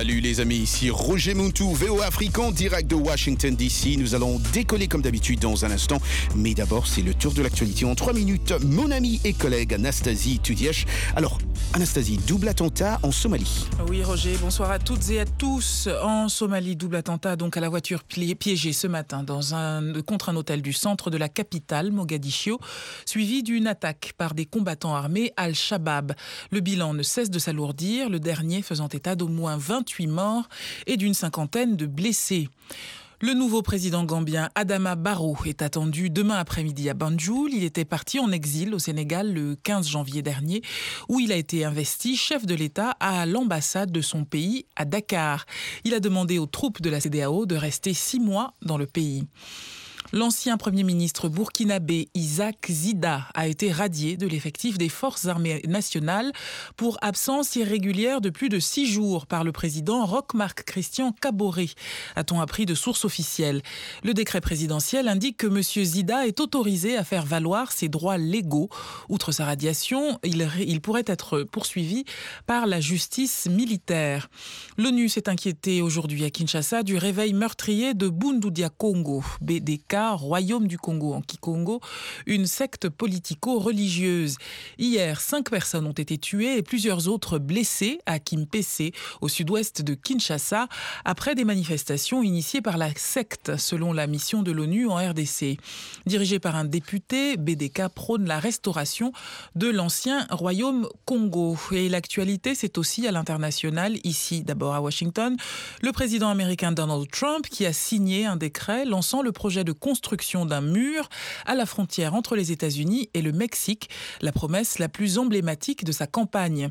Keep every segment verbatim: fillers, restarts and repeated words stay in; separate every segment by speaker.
Speaker 1: Salut les amis, ici Roger Muntu, V O Afrique en direct de Washington D C. Nous allons décoller comme d'habitude dans un instant, mais d'abord c'est le tour de l'actualité en trois minutes. Mon ami et collègue Anastasie Tudièche. Alors Anastasie, double attentat en Somalie.
Speaker 2: Oui Roger, bonsoir à toutes et à tous. En Somalie, double attentat donc à la voiture piégée ce matin dans un, contre un hôtel du centre de la capitale, Mogadiscio, suivi d'une attaque par des combattants armés Al-Shabaab. Le bilan ne cesse de s'alourdir, le dernier faisant état d'au moins vingt-huit morts et d'une cinquantaine de blessés. Le nouveau président gambien Adama Barrow est attendu demain après-midi à Banjul. Il était parti en exil au Sénégal le quinze janvier dernier, où il a été investi chef de l'État à l'ambassade de son pays à Dakar. Il a demandé aux troupes de la C D A O de rester six mois dans le pays. L'ancien Premier ministre burkinabé Isaac Zida a été radié de l'effectif des forces armées nationales pour absence irrégulière de plus de six jours par le président Roch-Marc Christian Kaboré, a-t-on appris de sources officielles. Le décret présidentiel indique que M. Zida est autorisé à faire valoir ses droits légaux. Outre sa radiation, il, il pourrait être poursuivi par la justice militaire. L'ONU s'est inquiétée aujourd'hui à Kinshasa du réveil meurtrier de Bundudia Congo, B D K, Royaume du Congo en Kikongo, une secte politico-religieuse. Hier, cinq personnes ont été tuées et plusieurs autres blessées à Kimpese, au sud-ouest de Kinshasa, après des manifestations initiées par la secte, selon la mission de l'ONU en R D C. Dirigée par un député, B D K prône la restauration de l'ancien Royaume Congo. Et l'actualité, c'est aussi à l'international, ici d'abord à Washington, le président américain Donald Trump qui a signé un décret lançant le projet de construction d'un mur à la frontière entre les États-Unis et le Mexique, la promesse la plus emblématique de sa campagne.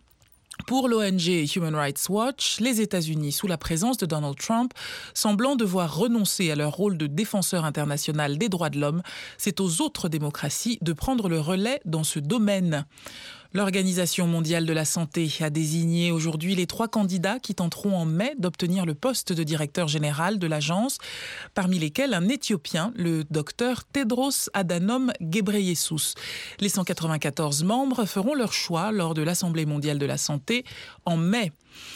Speaker 2: Pour l'O N G Human Rights Watch, les États-Unis, sous la présence de Donald Trump, semblant devoir renoncer à leur rôle de défenseur international des droits de l'homme, c'est aux autres démocraties de prendre le relais dans ce domaine. L'Organisation mondiale de la santé a désigné aujourd'hui les trois candidats qui tenteront en mai d'obtenir le poste de directeur général de l'agence, parmi lesquels un Éthiopien, le docteur Tedros Adhanom Ghebreyesus. Les cent quatre-vingt-quatorze membres feront leur choix lors de l'Assemblée mondiale de la santé en mai.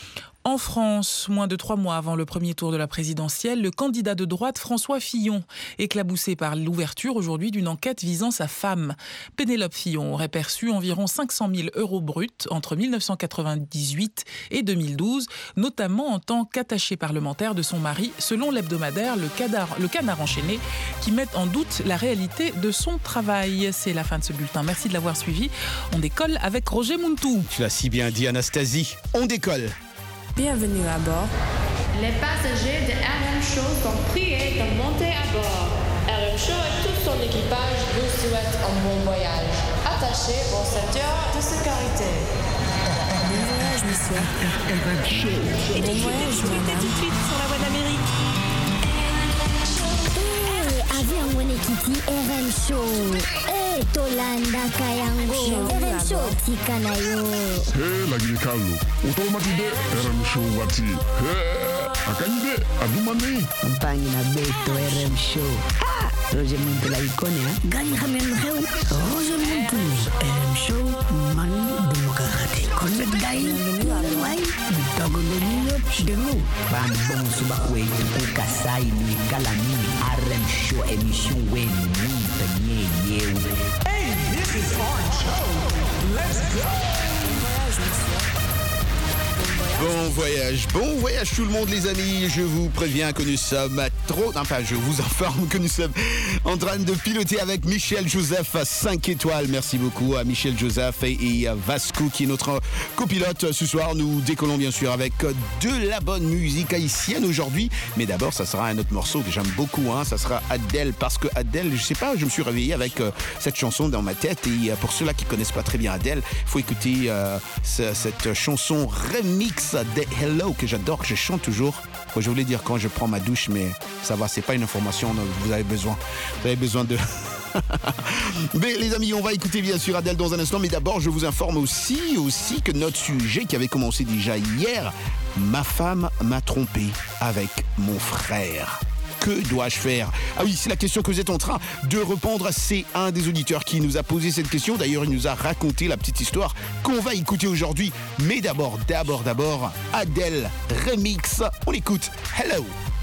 Speaker 2: En France, moins de trois mois avant le premier tour de la présidentielle, le candidat de droite François Fillon, éclaboussé par l'ouverture aujourd'hui d'une enquête visant sa femme. Pénélope Fillon aurait perçu environ cinq cent mille euros bruts entre mille neuf cent quatre-vingt-dix-huit et deux mille douze, notamment en tant qu'attaché parlementaire de son mari, selon l'hebdomadaire Le Canard, le Canard enchaîné, qui met en doute la réalité de son travail. C'est la fin de ce bulletin. Merci de l'avoir suivi. On décolle avec Roger Muntu.
Speaker 1: Tu l'as si bien dit Anastasie, on décolle.
Speaker 3: Bienvenue à bord.
Speaker 4: Les passagers de R M Show sont priés de monter à bord. R M Show et tout son équipage vous souhaitent un bon voyage. Attachez vos ceintures de sécurité.
Speaker 3: Bon voyage, monsieur.
Speaker 5: R M Show.
Speaker 3: Et bon voyage, madame.
Speaker 4: Tout de suite sur la voie d'Amérique.
Speaker 6: Eh, avion Mone Kiti R M Show. Eh, Tolanda Kayango. R M Show Tikanayo.
Speaker 5: Hey, lagi kalu. Utomati de R M Show wati. Hey, akanje adumani.
Speaker 7: Mpangi na beto R M Show. Ah, Roger Muntu la ikone ha.
Speaker 6: Gani khamen kheu.
Speaker 7: Roger Muntu R M Show man demokrati.
Speaker 6: Konne dai.
Speaker 7: Wai, bitago deniyo denu. Bambon suba kwetu kukasai ni kalami R M Show emission we ni tanye yeu.
Speaker 8: Hey, this is Orange Show. Let's go.
Speaker 1: Bon voyage, bon voyage tout le monde les amis, je vous préviens que nous sommes à trop, enfin je vous informe que nous sommes en train de piloter avec Michel Joseph à cinq étoiles, merci beaucoup à Michel Joseph et, et à Vasco qui est notre copilote. Ce soir nous décollons bien sûr avec de la bonne musique haïtienne aujourd'hui, mais d'abord ça sera un autre morceau que j'aime beaucoup, hein, ça sera Adèle, parce que Adèle, je sais pas, je me suis réveillé avec euh, cette chanson dans ma tête et euh, pour ceux-là qui connaissent pas très bien Adèle, il faut écouter euh, ce, cette chanson remix de Hello que j'adore, que je chante toujours. Je voulais dire quand je prends ma douche, mais ça va, c'est pas une information dont vous avez besoin. Vous avez besoin de... Mais les amis, on va écouter bien sûr Adèle dans un instant, mais d'abord je vous informe aussi, aussi que notre sujet qui avait commencé déjà hier, ma femme m'a trompé avec mon frère. que dois-je faire? Ah oui, c'est la question que vous êtes en train de répondre. C'est un des auditeurs qui nous a posé cette question. D'ailleurs, il nous a raconté la petite histoire qu'on va écouter aujourd'hui. Mais d'abord, d'abord, d'abord, Adele Remix. On écoute Hello.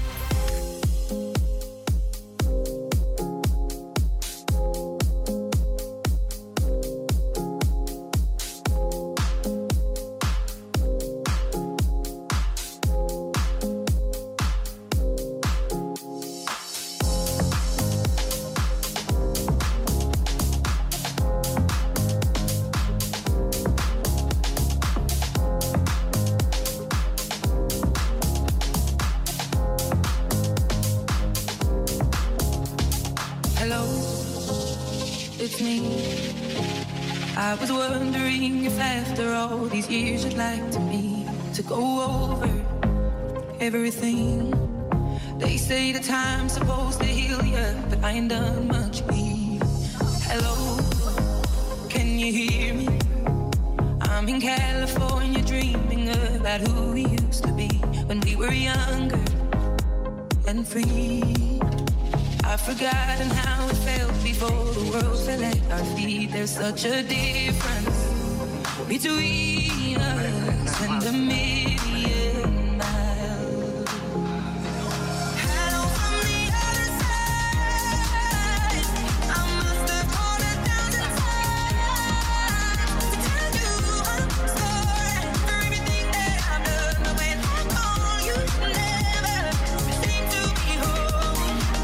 Speaker 9: I was wondering if after all these years you'd like to me to go over everything. They say the time's supposed to heal you, but I ain't done much here. Hello, can you hear me? I'm in California dreaming about who we used to be when we were younger and free. I've forgotten how it felt before the world fell at our feet. There's such a difference between us and a million miles. Hello from the other side. I must have called a thousand times to tell you I'm sorry for everything that I've done. The way I call you never seem to be home.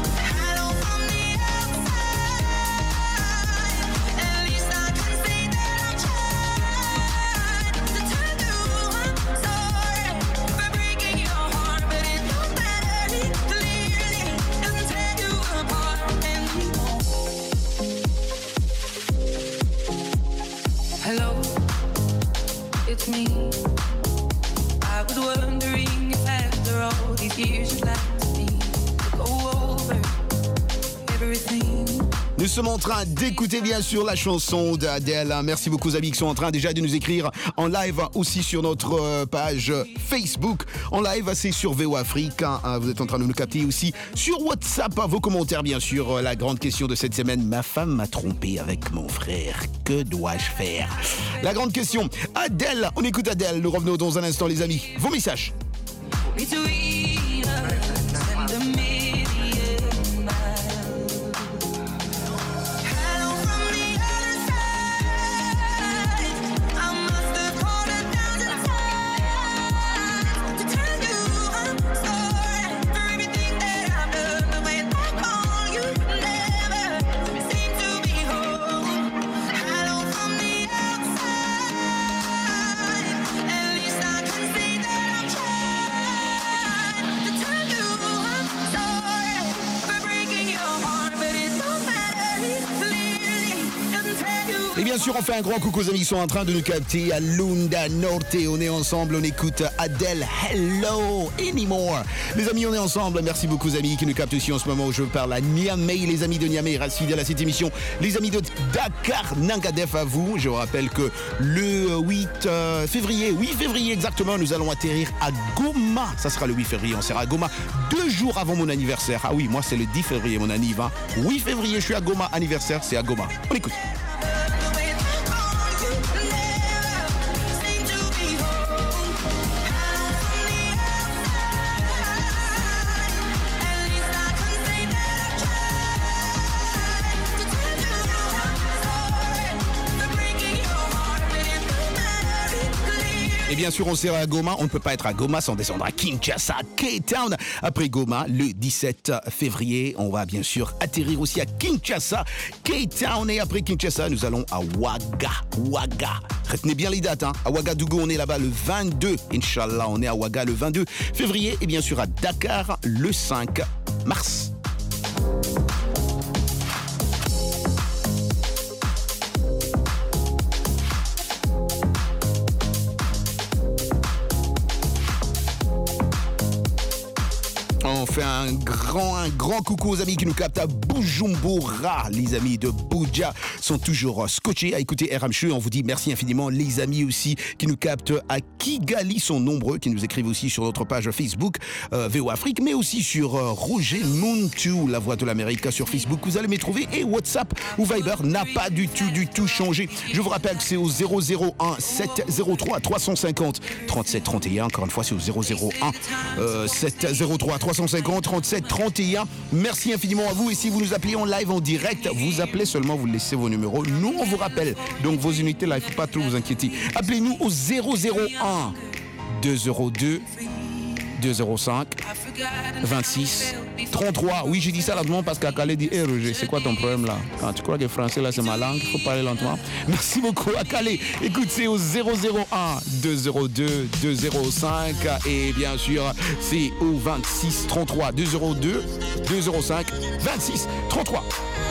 Speaker 9: Hello, it's me. I was wondering if after all these years you'd like to me to go over everything.
Speaker 1: Nous sommes en train d'écouter bien sûr la chanson d'Adèle. Merci beaucoup aux amis qui sont en train déjà de nous écrire en live aussi sur notre page Facebook. En live, c'est sur V O Afrique. Vous êtes en train de nous capter aussi sur WhatsApp. Vos commentaires bien sûr. La grande question de cette semaine. Ma femme m'a trompé avec mon frère. Que dois-je faire? La grande question. Adèle, on écoute Adèle. Nous revenons dans un instant les amis. Vos messages. Et bien sûr, on fait un grand coucou aux amis qui sont en train de nous capter à Lunda Norte. On est ensemble, on écoute Adèle, Hello Anymore. Les amis, on est ensemble. Merci beaucoup aux amis qui nous captent aussi en ce moment où je parle à Niamey. Les amis de Niamey, restent fidèles à cette émission. Les amis de Dakar, Nangadef à vous. Je vous rappelle que le huit février, huit février exactement, nous allons atterrir à Goma. Ça sera le huit février, on sera à Goma deux jours avant mon anniversaire. Ah oui, moi c'est le dix février mon anniversaire. huit février, je suis à Goma, anniversaire, c'est à Goma. On écoute. Et bien sûr, on sera à Goma. On ne peut pas être à Goma sans descendre à Kinshasa, Cape Town. Après Goma, le dix-sept février, on va bien sûr atterrir aussi à Kinshasa, Cape Town. Et après Kinshasa, nous allons à Ouaga. Ouaga. Retenez bien les dates. Hein. À Ouagadougou, on est là-bas le vingt-deux. Inch'Allah, on est à Ouaga le vingt-deux février. Et bien sûr à Dakar le cinq mars. on fait un grand, un grand coucou aux amis qui nous captent à Bujumbura. Les amis de Buja sont toujours scotchés à écouter R M Show. On vous dit merci infiniment. Les amis aussi qui nous captent à Kigali sont nombreux, qui nous écrivent aussi sur notre page Facebook euh, V O Afrique, mais aussi sur euh, Roger Muntu, la voix de l'Amérique sur Facebook. Vous allez me trouver et WhatsApp ou Viber n'a pas du tout, du tout changé. Je vous rappelle que c'est au zéro zéro un sept zéro trois trois cent cinquante trente-sept trente et un. Encore une fois, c'est au zéro zéro un sept zéro trois trois cent cinquante trente-sept trente et un. Merci infiniment à vous. Et si vous nous appelez en live, en direct, vous appelez seulement, vous laissez vos numéros. Nous, on vous rappelle. Donc, vos unités là, il ne faut pas trop vous inquiéter. Appelez-nous au zéro zéro un deux zéro deux deux zéro cinq vingt-six trente-trois. Oui, j'ai dit ça lentement parce qu'Akale dit hey Roger, c'est quoi ton problème là? Quand tu crois que le français là c'est ma langue, il faut parler lentement. Merci beaucoup Akale. Écoute, c'est au zéro zéro un deux zéro deux deux zéro cinq et bien sûr c'est au vingt-six trente-trois deux zéro deux deux zéro cinq vingt-six trente-trois.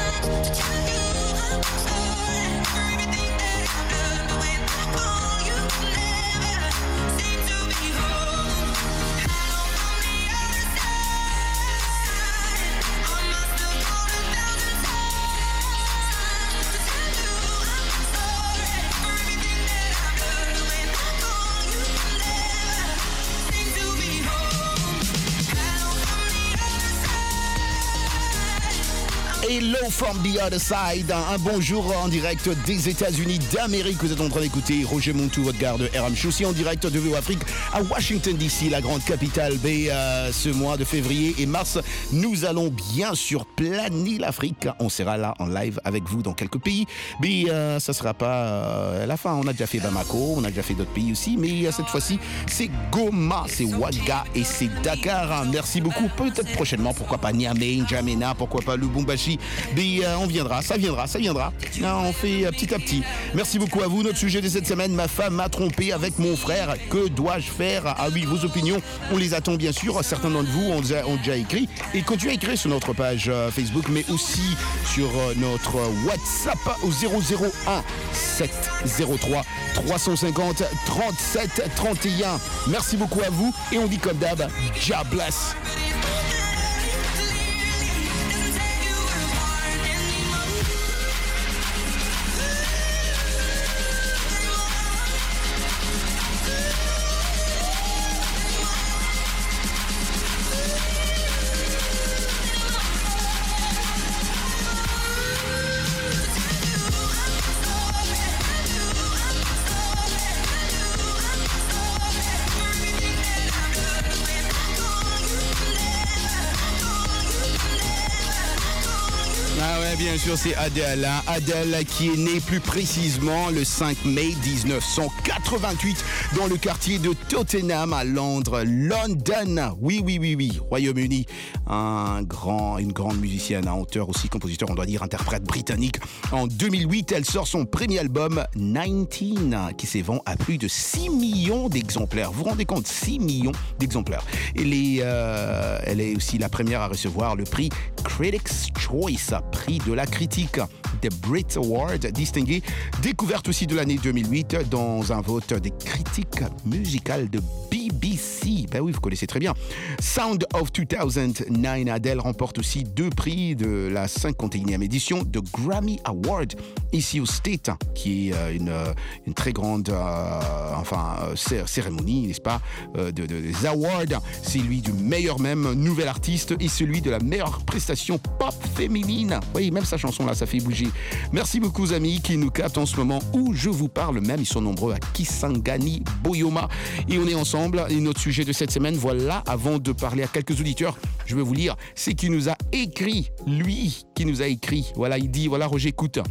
Speaker 1: Hello from the other side. Un bonjour en direct des États-Unis d'Amérique. Vous êtes en train d'écouter Roger Montou, votre garde R M Show, aussi en direct de V O Afrique à Washington D C, la grande capitale. Mais euh, ce mois de février et mars, nous allons bien sûr planer l'Afrique. On sera là en live avec vous dans quelques pays. Mais euh, ça ne sera pas euh, la fin. On a déjà fait Bamako, on a déjà fait d'autres pays aussi. Mais euh, cette fois-ci, c'est Goma, c'est Ouaga et c'est Dakar. Merci beaucoup. Peut-être prochainement, pourquoi pas Niamey, N'Djamena, pourquoi pas Lubumbashi. Mais euh, on viendra, ça viendra, ça viendra. Là, on fait euh, petit à petit. Merci beaucoup à vous. Notre sujet de cette semaine, ma femme m'a trompé avec mon frère. Que dois-je faire? Ah oui, vos opinions, on les attend bien sûr. Certains d'entre vous ont déjà, ont déjà écrit. Et continuez à écrire sur notre page euh, Facebook, mais aussi sur euh, notre WhatsApp au zéro zéro un sept zéro trois trois cent cinquante trente-sept trente et un. Merci beaucoup à vous. Et on dit comme d'hab, Jah bless. Bien sûr, c'est Adele. Hein? Adele qui est née plus précisément le cinq mai dix-neuf cent quatre-vingt-huit dans le quartier de Tottenham à Londres, London. Oui, oui, oui, oui, Royaume-Uni. Un grand, une grande musicienne, un auteur aussi, compositeur, on doit dire, interprète britannique. En deux mille huit, elle sort son premier album, dix-neuf, qui s'est vendu à plus de six millions d'exemplaires. Vous vous rendez compte, six millions d'exemplaires. Elle est, euh, elle est aussi la première à recevoir le prix Critics' Choice, prix de la critique, des Brit Awards, distingué, découverte aussi de l'année deux mille huit dans un vote des critiques musicales de B B C. Ben oui, vous connaissez très bien. Sound of deux mille neuf, Adele remporte aussi deux prix de la cinquante et unième édition de Grammy Award ici au State, qui est une, une très grande euh, enfin, cérémonie, n'est-ce pas, de, de, des awards. C'est lui du meilleur même nouvel artiste et celui de la meilleure prestation pop féminine. Oui, même sa chanson là, ça fait bouger. Merci beaucoup aux amis qui nous captent en ce moment où je vous parle même. Ils sont nombreux à Kisangani, Boyoma. Et on est ensemble. Et notre sujet de cette semaine, voilà, avant de parler à quelques auditeurs, je vais vous lire, c'est qui nous a écrit, lui qui nous a écrit. Voilà, il dit, voilà Roger, écoute.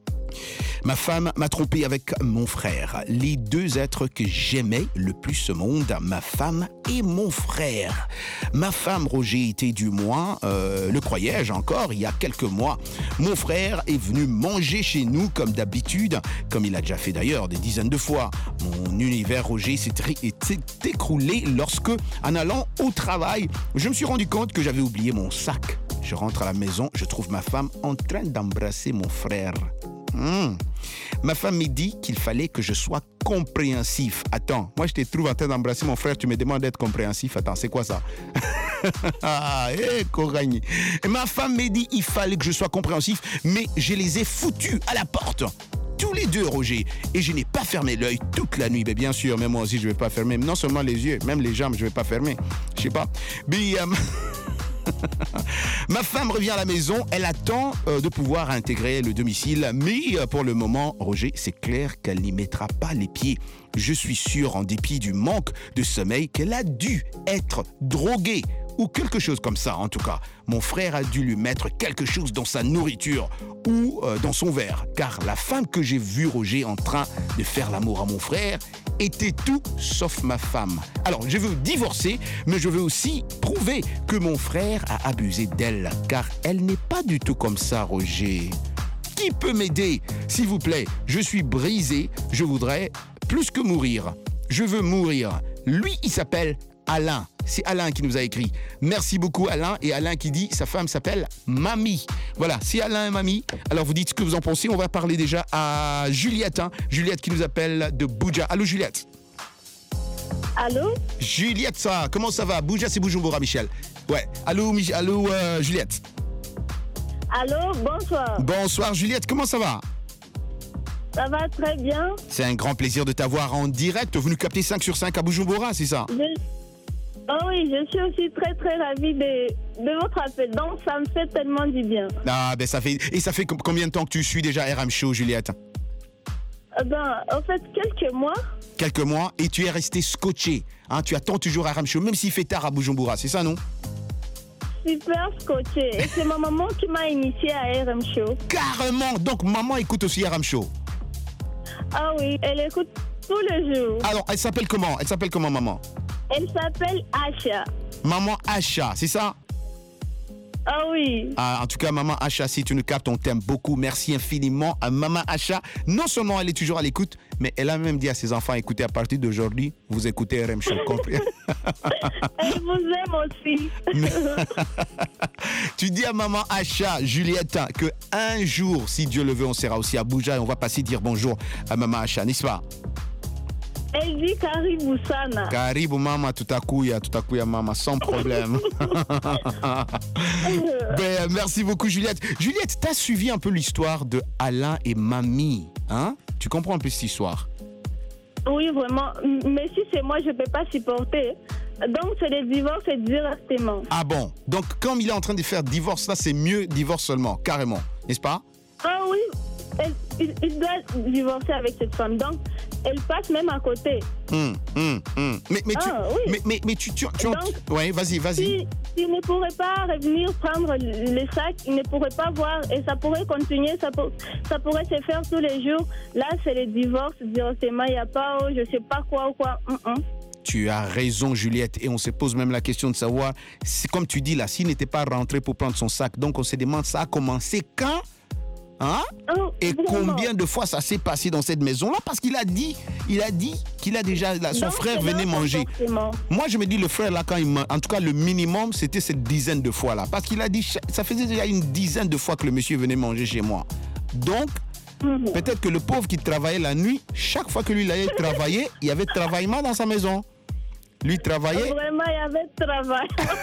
Speaker 1: Ma femme m'a trompé avec mon frère, les deux êtres que j'aimais le plus au monde, ma femme et mon frère. Ma femme, Roger, était du moins, euh, le croyais-je encore, il y a quelques mois. Mon frère est venu manger chez nous comme d'habitude, comme il a déjà fait d'ailleurs des dizaines de fois. Mon univers, Roger, s'est écroulé lorsque, en allant au travail, je me suis rendu compte que j'avais oublié mon sac. Je rentre à la maison, je trouve ma femme en train d'embrasser mon frère. Mmh. Ma femme me dit qu'il fallait que je sois compréhensif. Attends, moi je te trouve en train d'embrasser mon frère, tu me demandes d'être compréhensif. Attends, c'est quoi ça? Ah, eh, Koragni. Et ma femme m'a dit il fallait que je sois compréhensif, mais je les ai foutus à la porte. Tous les deux, Roger. Et je n'ai pas fermé l'œil toute la nuit. Mais bien sûr, même moi aussi, je ne vais pas fermer. Non seulement les yeux, même les jambes, je ne vais pas fermer. Je sais pas. Mais, euh, ma femme revient à la maison. Elle attend euh, de pouvoir intégrer le domicile. Mais euh, pour le moment, Roger, c'est clair qu'elle n'y mettra pas les pieds. Je suis sûr, en dépit du manque de sommeil, qu'elle a dû être droguée. Ou quelque chose comme ça, en tout cas. Mon frère a dû lui mettre quelque chose dans sa nourriture ou euh, dans son verre. Car la femme que j'ai vue, Roger, en train de faire l'amour à mon frère, était tout sauf ma femme. Alors, je veux divorcer, mais je veux aussi prouver que mon frère a abusé d'elle. Car elle n'est pas du tout comme ça, Roger. Qui peut m'aider? S'il vous plaît, je suis brisé, je voudrais plus que mourir. Je veux mourir. Lui, il s'appelle Alain. C'est Alain qui nous a écrit. Merci beaucoup Alain. Et Alain qui dit sa femme s'appelle Mamie. Voilà, c'est Alain et Mamie. Alors vous dites ce que vous en pensez. On va parler déjà à Juliette. Hein. Juliette qui nous appelle de Buja. Allô Juliette.
Speaker 10: Allô
Speaker 1: Juliette, ça, comment ça va? Buja, c'est Bujumbura, Michel. Ouais. Allô, Mich- Allô euh, Juliette.
Speaker 10: Allô, bonsoir.
Speaker 1: Bonsoir Juliette, comment ça va?
Speaker 10: Ça va très bien.
Speaker 1: C'est un grand plaisir de t'avoir en direct. Venu capter cinq sur cinq à Bujumbura, c'est ça?
Speaker 10: Je... Oh oui, je suis aussi très très ravie de, de votre appel. Donc ça me fait tellement du bien.
Speaker 1: Ah ben ça fait... Et ça fait combien de temps que tu suis déjà R M Show, Juliette?
Speaker 10: Eh ben, en fait, quelques mois.
Speaker 1: Quelques mois, et tu es resté scotché. Hein, tu attends toujours R M Show, même s'il fait tard à Bujumbura, c'est ça, non?
Speaker 10: Super scotché. Et c'est ma maman qui m'a initié à R M Show.
Speaker 1: Carrément. Donc maman écoute aussi R M Show.
Speaker 10: Ah oui, elle écoute tous les jours.
Speaker 1: Alors, elle s'appelle comment? Elle s'appelle comment, maman?
Speaker 10: Elle s'appelle Acha.
Speaker 1: Maman Acha, c'est ça?
Speaker 10: Ah oui.
Speaker 1: Ah, en tout cas, maman Acha, si tu nous captes, on t'aime beaucoup. Merci infiniment à maman Acha. Non seulement elle est toujours à l'écoute, mais elle a même dit à ses enfants, écoutez, à partir d'aujourd'hui, vous écoutez R M Show, compris?
Speaker 10: Elle vous aime aussi.
Speaker 1: Tu dis à maman Acha, Juliette, que un jour, si Dieu le veut, on sera aussi à Buja et on va passer dire bonjour à maman Acha, n'est-ce pas?
Speaker 10: Elle dit Karibu sana.
Speaker 1: Karibu mama, tutakuya, tutakuya mama, sans problème. Ben, merci beaucoup Juliette. Juliette, t'as suivi un peu l'histoire de Alain et Mamie, hein? Tu comprends un peu cette histoire?
Speaker 10: Oui, vraiment. Mais si c'est moi, je ne peux pas supporter. Donc, c'est le divorce directement.
Speaker 1: Ah bon? Donc, comme il est en train de faire divorce, là, c'est mieux divorce seulement, carrément, n'est-ce pas?
Speaker 10: Ah oui, elle, il, il doit divorcer avec cette femme. Donc, elle passe même à côté.
Speaker 1: Hum, hum, hum. Mais, mais, tu,
Speaker 10: ah, oui.
Speaker 1: mais, mais, mais tu... tu, tu
Speaker 10: Donc,
Speaker 1: ouais, vas-y, vas-y.
Speaker 10: Si, il ne pourrait pas revenir prendre les sacs, il ne pourrait pas voir et ça pourrait continuer, ça, pour, ça pourrait se faire tous les jours. Là, c'est le divorce directement, il n'y a pas, oh, je ne sais pas quoi ou quoi. Mm-mm.
Speaker 1: Tu as raison, Juliette. Et on se pose même la question de savoir, c'est comme tu dis là, s'il n'était pas rentré pour prendre son sac, donc on se demande ça a commencé quand? Hein?
Speaker 10: Oh,
Speaker 1: et
Speaker 10: vraiment?
Speaker 1: combien de fois ça s'est passé dans cette maison-là? Parce qu'il a dit, il a dit qu'il a déjà, là, son
Speaker 10: donc,
Speaker 1: frère venait manger. Moi, je me dis, le frère là, quand il mange, en tout cas, le minimum, c'était cette dizaine de fois là. Parce qu'il a dit, ça faisait déjà une dizaine de fois que le monsieur venait manger chez moi. Donc, mm-hmm. peut-être que le pauvre qui travaillait la nuit, chaque fois que lui il allait travailler, il y avait travaillement dans sa maison. Lui travaillait.
Speaker 10: Vraiment, il y avait travail.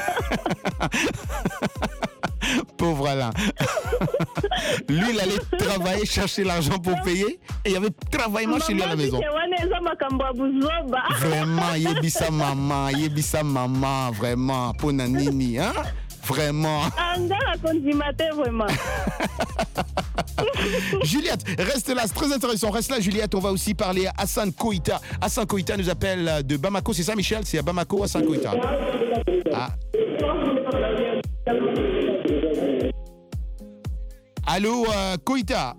Speaker 1: Pauvre Alain. Lui, il allait travailler, chercher l'argent pour payer. Et il y avait travaillement chez lui à la maison. Vraiment, yebisa maman, yebisa maman, vraiment, ponanini, hein? Vraiment.
Speaker 10: vraiment.
Speaker 1: Juliette, reste là, c'est très intéressant. Reste là, Juliette. On va aussi parler à Hassan Koïta. Hassan Koïta nous appelle de Bamako. C'est ça, Michel? C'est à Bamako, Hassan Koïta. Ah. Allô, euh, Koïta.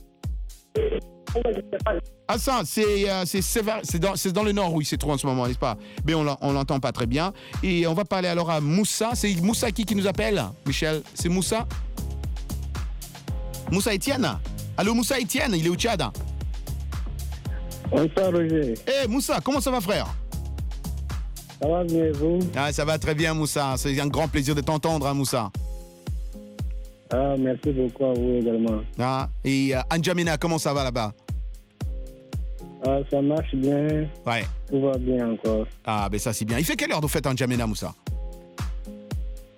Speaker 1: Hassan, c'est euh, c'est c'est dans, c'est dans le nord, oui, c'est trop en ce moment, n'est-ce pas? Mais on on l'entend pas très bien. Et on va parler alors à Moussa. C'est Moussa qui, qui nous appelle, Michel? C'est Moussa? Moussa Etienne? Allô, Moussa Etienne, il est au Tchad.
Speaker 11: Bonsoir, Roger.
Speaker 1: Eh, hey, Moussa, comment ça va, frère?
Speaker 11: Ça va bien, vous?
Speaker 1: Ah, ça va très bien, Moussa. C'est un grand plaisir de t'entendre, hein, Moussa.
Speaker 11: Ah, merci beaucoup à vous également.
Speaker 1: Ah, et euh, N'Djamena, comment ça va là-bas?
Speaker 11: Ah, ça marche bien.
Speaker 1: Ouais.
Speaker 11: Tout va bien encore.
Speaker 1: Ah, ben ça, c'est bien. Il fait quelle heure, de fait, N'Djamena, Moussa?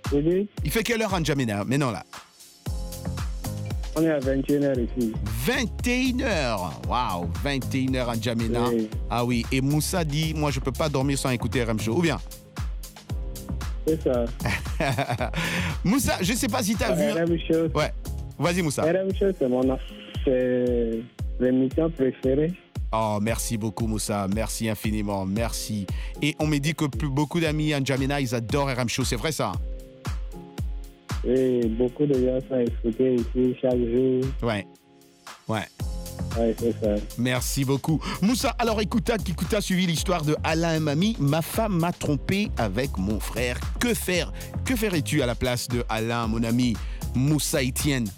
Speaker 11: Vous dites?
Speaker 1: Il fait quelle heure en N'Djamena maintenant là?
Speaker 11: On est à vingt et une heures ici.
Speaker 1: vingt et une heures. Waouh, vingt et une heures en N'Djamena.
Speaker 11: Oui.
Speaker 1: Ah oui, et Moussa dit, moi je peux pas dormir sans écouter R M Show. Ou bien?
Speaker 11: C'est ça.
Speaker 1: Moussa, je sais pas si tu as vu.
Speaker 11: R M Show.
Speaker 1: Ouais. Vas-y Moussa.
Speaker 11: R M Show, c'est mon c'est l'émission préférée.
Speaker 1: Oh, merci beaucoup Moussa, merci infiniment, merci. Et on me dit que plus, beaucoup d'amis en N'Djamena, ils adorent R M Show, c'est vrai ça?
Speaker 11: Et beaucoup de gens sont écoutés ici chaque jour.
Speaker 1: Ouais, ouais.
Speaker 11: Ouais, c'est ça.
Speaker 1: Merci beaucoup. Moussa, alors écoute, écoute, as suivi l'histoire de Alain et Mamie. Ma femme m'a trompé avec mon frère. Que faire? Que ferais-tu à la place de Alain, mon ami Moussa Etienne?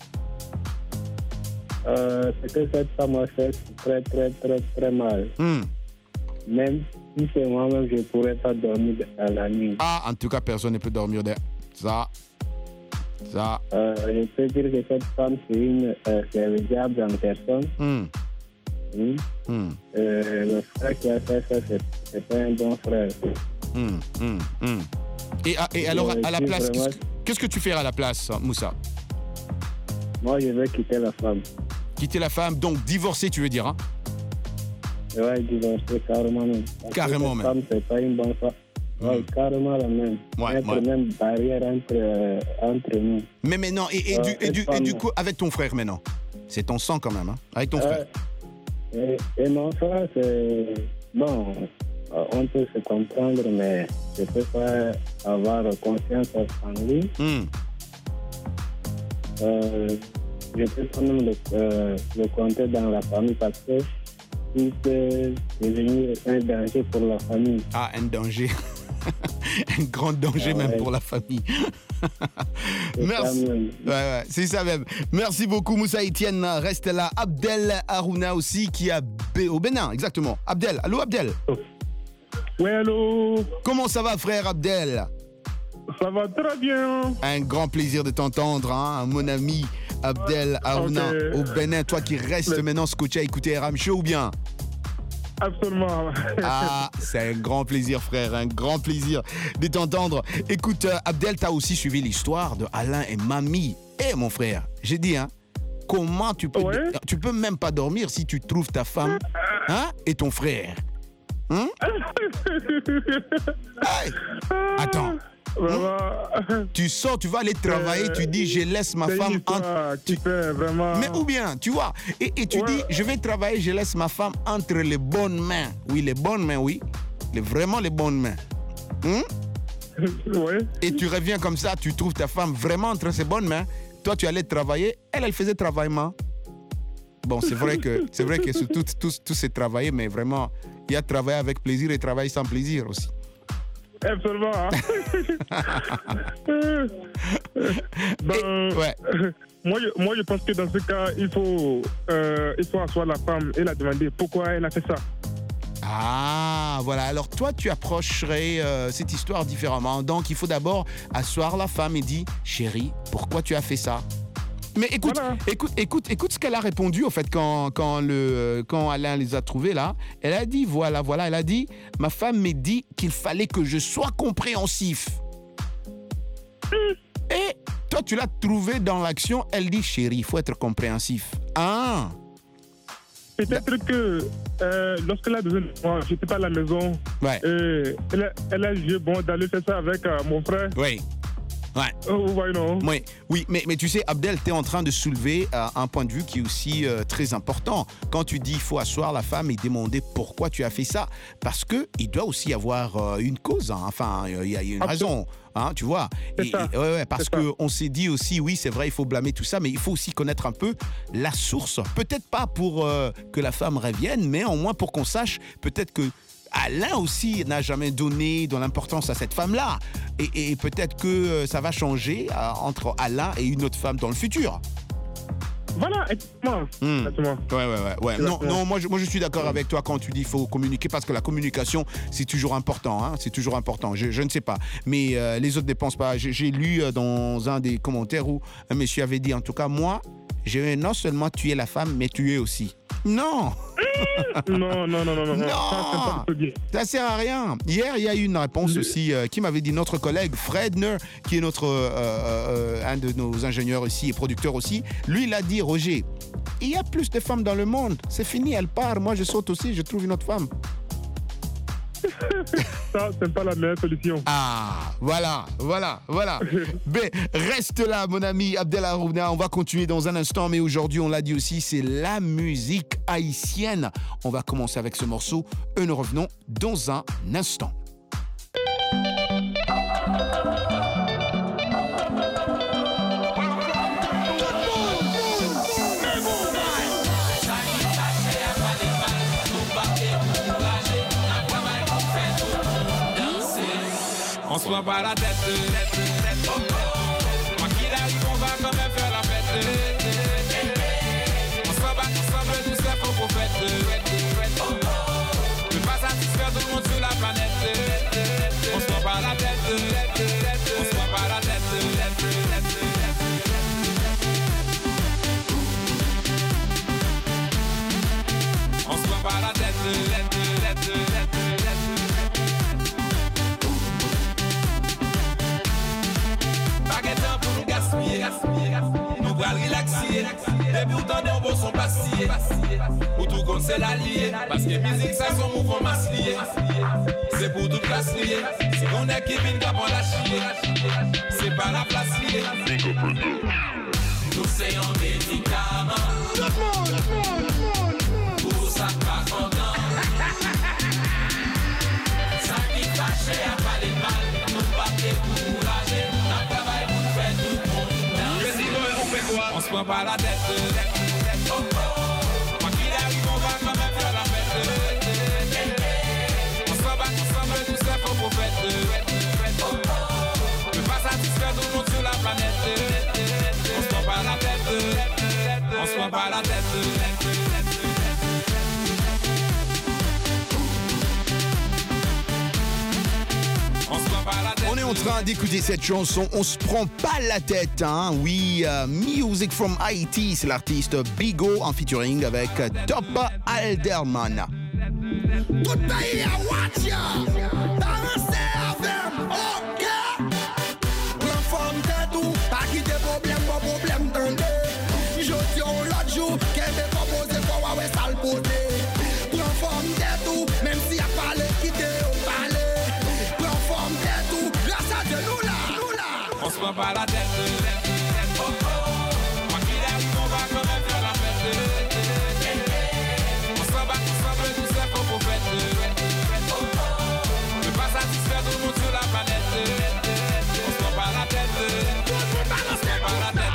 Speaker 11: Euh, ce que cette femme a fait, c'est très, très, très, très mal.
Speaker 1: Hmm.
Speaker 11: Même si c'est moi-même, je ne pourrais pas dormir à la nuit.
Speaker 1: Ah, en tout cas, personne ne peut dormir de ça. Ça.
Speaker 11: Euh, je peux dire que cette femme, c'est une euh, c'est le diable en personne.
Speaker 1: Hmm.
Speaker 11: Oui.
Speaker 1: Hmm.
Speaker 11: Euh, le frère qui a fait ça, c'est, c'est pas un bon frère.
Speaker 1: Hmm. Hmm. Hmm. Et, et alors, à la place, qu'est-ce que, qu'est-ce que tu ferais à la place, Moussa?
Speaker 11: Moi, je vais quitter la femme.
Speaker 1: Quitter la femme, donc divorcer, tu veux dire, hein?
Speaker 11: Ouais, divorcer carrément même. Parce
Speaker 1: carrément
Speaker 11: que
Speaker 1: même.
Speaker 11: Cette femme, c'est pas une bonne femme. Ouais, mmh. Carrément la même.
Speaker 1: Ouais,
Speaker 11: Mettre
Speaker 1: ouais.
Speaker 11: même barrière entre, euh, entre nous.
Speaker 1: Mais maintenant, et, et,
Speaker 11: euh,
Speaker 1: du, et, du, et du coup,
Speaker 11: femme,
Speaker 1: avec ton frère maintenant? C'est ton sang quand même, hein? Avec ton
Speaker 11: euh,
Speaker 1: frère.
Speaker 11: Et, et mon frère, c'est... Bon, euh, on peut se comprendre, mais je ne peux pas avoir confiance en lui.
Speaker 1: Mmh.
Speaker 11: Euh, je peux quand même le, euh, le compter dans la famille parce que il peut devenir un danger pour la famille.
Speaker 1: Ah, un danger. Un grand danger ah, même ouais. pour la famille. Merci. Ouais, ouais, c'est ça même. Merci beaucoup Moussa Etienne. Reste là. Abdel Harouna aussi qui est au Bénin, exactement. Abdel, allô Abdel?
Speaker 12: Oui, allô.
Speaker 1: Comment ça va frère Abdel?
Speaker 12: Ça va très bien.
Speaker 1: Un grand plaisir de t'entendre, hein, mon ami Abdel Harouna okay. au Bénin. Toi qui restes Mais... maintenant scotché à écouter R M Show ou bien?
Speaker 12: Absolument.
Speaker 1: Ah, c'est un grand plaisir, frère, un grand plaisir de t'entendre. Écoute, euh, Abdel, t'as aussi suivi l'histoire de Alain et Mamie. Eh, mon frère, j'ai dit, hein, comment tu peux... Ouais. Tu peux même pas dormir si tu trouves ta femme, hein, et ton frère. Hein? Hey, attends. Vraiment. Tu sors, tu vas aller travailler, euh, tu dis je laisse ma femme entre.
Speaker 12: Tu fais vraiment.
Speaker 1: Mais ou bien, tu vois, et, et tu ouais. dis je vais travailler, je laisse ma femme entre les bonnes mains. Oui, les bonnes mains, oui. Les, vraiment les bonnes mains. Hum?
Speaker 12: Ouais.
Speaker 1: Et tu reviens comme ça, tu trouves ta femme vraiment entre ses bonnes mains. Toi, tu allais travailler, elle, elle faisait travaillement. Bon, c'est vrai que c'est vrai que tout, tout, tout c'est travailler, mais vraiment, il y a travailler avec plaisir et travailler sans plaisir aussi.
Speaker 12: Absolument. Hein? ben,
Speaker 1: et, ouais.
Speaker 12: moi, je, moi, je pense que dans ce cas, il faut, euh, il faut asseoir la femme et la demander pourquoi elle a fait ça.
Speaker 1: Ah, voilà. Alors, toi, tu approcherais euh, cette histoire différemment. Donc, il faut d'abord asseoir la femme et dire « Chérie, pourquoi tu as fait ça ?» Mais écoute, voilà. écoute, écoute, écoute ce qu'elle a répondu au fait quand, quand, le, quand Alain les a trouvés là. Elle a dit, voilà, voilà, elle a dit, ma femme m'a dit qu'il fallait que je sois compréhensif. Et toi, tu l'as trouvé dans l'action, elle dit, chérie, il faut être compréhensif. Ah!
Speaker 12: Peut-être que euh, lorsqu'elle a besoin de moi, je n'étais pas à la maison.
Speaker 1: Ouais.
Speaker 12: Et elle a, elle a jugé bon d'aller faire ça avec euh, mon frère.
Speaker 1: Oui. Ouais.
Speaker 12: Oh, ouais, non.
Speaker 1: Oui, oui, mais, mais tu sais, Abdel, tu es en train de soulever euh, un point de vue qui est aussi euh, très important. Quand tu dis il faut asseoir la femme et demander pourquoi tu as fait ça, parce qu'il doit aussi y avoir euh, une cause, hein. Enfin, il y, y a une raison, hein, tu vois. Et, et, ouais, ouais, parce qu'on s'est dit aussi, oui, c'est vrai, il faut blâmer tout ça, mais il faut aussi connaître un peu la source. Peut-être pas pour euh, que la femme revienne, mais au moins pour qu'on sache peut-être que Alain aussi n'a jamais donné de l'importance à cette femme-là. Et, et peut-être que ça va changer euh, entre Alain et une autre femme dans le futur.
Speaker 12: Voilà, exactement.
Speaker 1: Mmh.
Speaker 12: exactement.
Speaker 1: Ouais, ouais, ouais. ouais. Non, non, moi je, moi je suis d'accord mmh. avec toi quand tu dis qu'il faut communiquer, parce que la communication, c'est toujours important. Hein, c'est toujours important. Je, je ne sais pas. Mais euh, les autres ne pensent pas. J'ai, j'ai lu dans un des commentaires où un monsieur avait dit, en tout cas, moi, je vais non seulement tuer la femme, mais tuer aussi. Non.
Speaker 12: Non, non, non, non, non.
Speaker 1: Non,
Speaker 12: ça,
Speaker 1: ça sert à rien. Hier, il y a eu une réponse aussi euh, qui m'avait dit notre collègue Fredner, qui est notre euh, euh, un de nos ingénieurs ici et producteur aussi. Lui, il a dit, Roger, il y a plus de femmes dans le monde. C'est fini, elle part. Moi, je saute aussi, je trouve une autre femme.
Speaker 12: Ça, c'est pas la meilleure solution.
Speaker 1: Ah, voilà, voilà, voilà. Mais reste là, mon ami Abdelharouna. On va continuer dans un instant, mais aujourd'hui, on l'a dit aussi, c'est la musique haïtienne. On va commencer avec ce morceau et nous revenons dans un instant.
Speaker 13: On se prend pas la tête, quoi qu'il arrive, on va quand même faire la fête. On s'en bat ensemble, tous ces faux prophètes. Ne pas satisfaire tout le monde sur la planète. On se prend pas la tête, on se prend pas la tête. On se prend pas la tête. Nous va relaxer, et puis autant de bon sont passés. Pour tout compte c'est l'allié, parce que musique ça son mouvement masse lié. C'est pour toute classe liée, si on est Kevin Gabon la chier, c'est pas la place liée. Nous c'est un médicament, pour ça pas content. Ça qui fâche à pas les mal, nous pas décourager, n'a travail pour faire tout le monde. On se prend pas la tête. Oh oh, quoi qu'il arrive, on va quand même faire la fête. On s'en bat ensemble, tous ces faux prophètes. Oh oh, ne pas satisfaire tout le monde sur la planète. On se prend pas la tête. On se prend pas la tête.
Speaker 1: On est en train d'écouter cette chanson, on se prend pas la tête, hein. Oui, uh, Music from Haiti, c'est l'artiste Bigo en featuring avec Top Alderman.
Speaker 14: Tout pays à watch ya, danser avec, ok. Reforme de tout, pas quitter problème, pas problème, tendez. Je dis on l'autre jour, qu'elle veut pas poser, pour ouais, ça le poser. Reforme de tout, même si y'a pas le quitter, on parle.
Speaker 13: On se prend pas la tête. Oh oh, quoi qu'il arrive, on va quand même faire la fête. On s'en bat ensemble, tous ces faux prophètes. Oh oh, ne pas satisfaire tout le monde sur la planète. On se prend pas la tête. On se prend pas la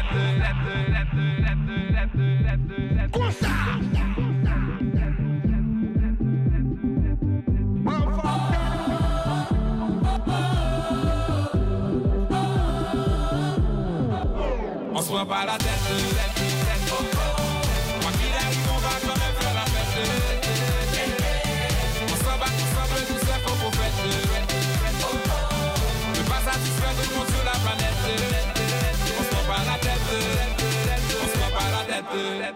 Speaker 13: tête. Comme ça. On se prend pas la tête. Oh oh, quoi qu'il arrive, on va quand même faire la fête. On s'en bat ensemble, tous ces faux prophètes. Oh oh, ne pas satisfaire tout le monde sur la planète. On se prend pas la tête. On se prend pas la tête.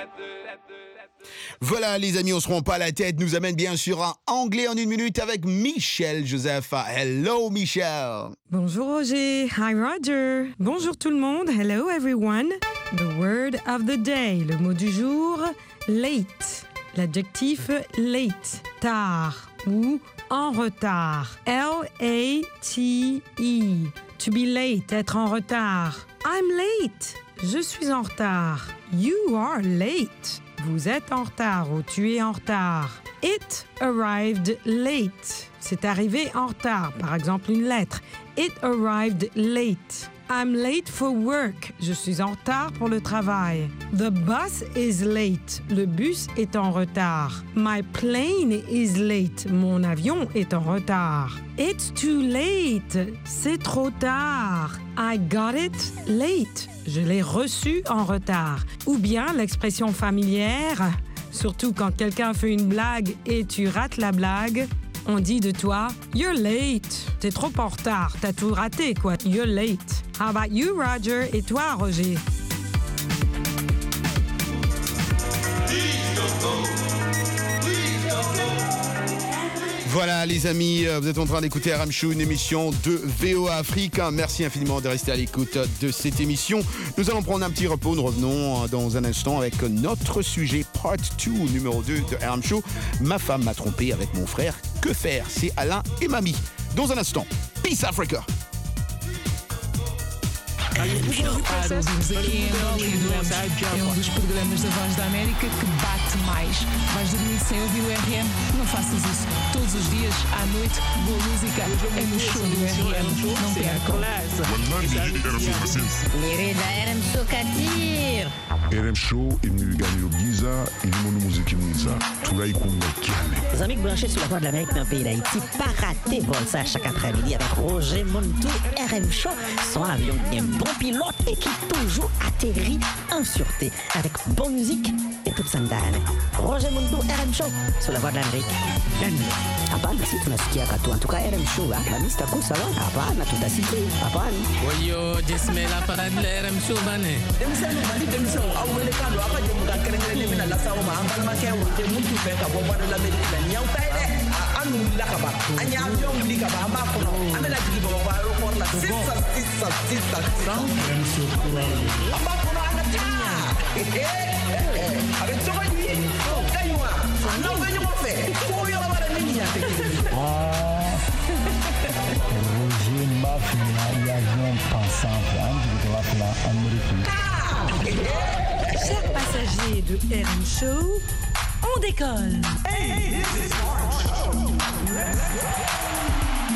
Speaker 1: Voilà les amis, on se prend pas la tête, nous amène bien sûr un anglais en une minute avec Michel Joseph. Hello Michel.
Speaker 15: Bonjour Roger. Hi Roger. Bonjour tout le monde. Hello everyone. The word of the day. Le mot du jour, late. L'adjectif late, tard ou en retard. L A T E. To be late, être en retard. I'm late. Je suis en retard. You are late. Vous êtes en retard ou tu es en retard. It arrived late. C'est arrivé en retard. Par exemple, une lettre. It arrived late. I'm late for work. Je suis en retard pour le travail. The bus is late. Le bus est en retard. My plane is late. Mon avion est en retard. It's too late. C'est trop tard. I got it late. Je l'ai reçu en retard. Ou bien l'expression familière, surtout quand quelqu'un fait une blague et tu rates la blague, on dit de toi « You're late ». T'es trop en retard, t'as tout raté quoi. You're late. How about you, Roger? Et toi, Roger?
Speaker 1: Voilà les amis, vous êtes en train d'écouter R M Show, une émission de V O A Afrique. Merci infiniment de rester à l'écoute de cette émission. Nous allons prendre un petit repos, nous revenons dans un instant avec notre sujet Part deux, numéro deux de R M Show. Ma femme m'a trompé avec mon frère, que faire? C'est Alain et Mamie. Dans un instant, Peace Africa.
Speaker 16: Para ouvirmos aqui em Angola, é um dos programas da Voz da América que bate mais. Vais dormir sem ouvir o R M? Não faças isso. Todos os dias, à noite, boa música é no show do R M. Não percam.
Speaker 6: Lirida R M Show Katir.
Speaker 5: R M Show est venu gagner au Giza et le monde musique Giza. Tout là, il compte
Speaker 17: Les amis branchés sur la Voix de l'Amérique dans le pays d'Haïti, pas rater vol ça chaque après-midi avec Roger Montou, R M Show, son avion qui est un bon pilote et qui toujours atterrit en sûreté avec bonne musique et toute sandale. Roger Montou, R M Show, sur la Voix de l'Amérique. Hapana, si tunasikia katu. En tout cas, R M Show, la mista cool, ça va? Hapana, tutasikia. Hapana.
Speaker 16: Oyo, jismela parade la R M Show, bane.
Speaker 18: Demisano, bali demisano, awelekano, apa jemuka kerengere mina la sawo ma ambala makewa, te muntu feka bomba de l'Amérique la nyau taide. Anu lakaba, anya avion likaba amba kono. Amela jigi bomba aéroport la sisa sisa sisa. R M Show cool. Amba kono ana tia. Avec ce qu'on dit, kaywa. Non, venez mon fait. Pour y avoir la mini
Speaker 19: Roger Mafia, l'avion pensant
Speaker 15: Chers passagers de R M Show, on décolle.
Speaker 8: Hey, this is R M Show. Let's go.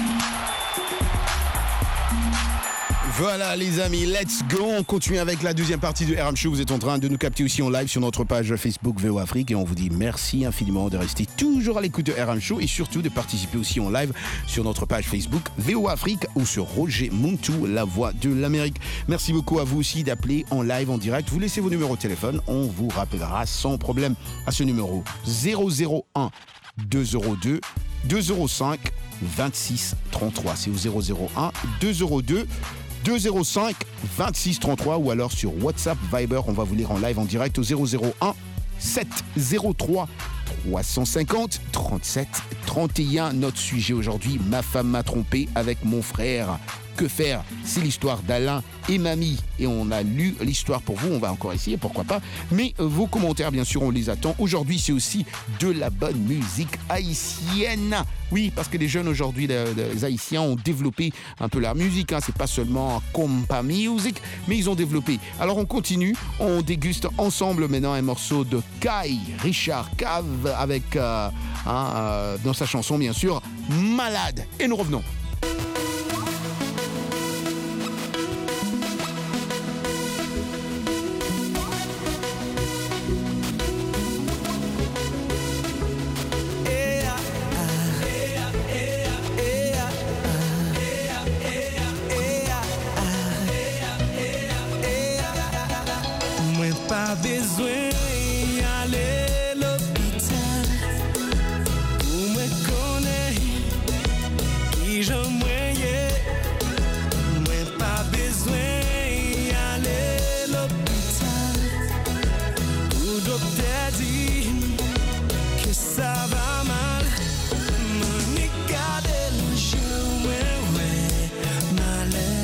Speaker 1: Voilà les amis, let's go. On continue avec la deuxième partie de R M Show. Vous êtes en train de nous capter aussi en live sur notre page Facebook V O Afrique et on vous dit merci infiniment de rester toujours à l'écoute de R M Show et surtout de participer aussi en live sur notre page Facebook V O Afrique ou sur Roger Montou, la voix de l'Amérique. Merci beaucoup à vous aussi d'appeler en live, en direct. Vous laissez vos numéros de téléphone, on vous rappellera sans problème à ce numéro zéro zéro un deux zéro deux deux zéro cinq vingt-six trente-trois. C'est au zéro zéro un deux zéro deux deux zéro cinq vingt-six trente-trois ou alors sur WhatsApp, Viber, on va vous lire en live en direct au zéro zéro un sept zéro trois trois cent cinquante trente-sept trente et un. Notre sujet aujourd'hui, ma femme m'a trompé avec mon frère. Que faire? C'est l'histoire d'Alain et Mamie. Et on a lu l'histoire pour vous. On va encore essayer, pourquoi pas. Mais euh, vos commentaires, bien sûr, on les attend. Aujourd'hui, c'est aussi de la bonne musique haïtienne. Oui, parce que les jeunes aujourd'hui, les, les Haïtiens, ont développé un peu leur musique. Hein. C'est pas seulement compa music, mais ils ont développé. Alors, on continue. On déguste ensemble maintenant un morceau de Kai Richard Cave avec, euh, hein, euh, dans sa chanson, bien sûr, Malade. Et nous revenons.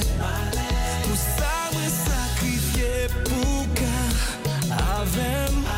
Speaker 14: Them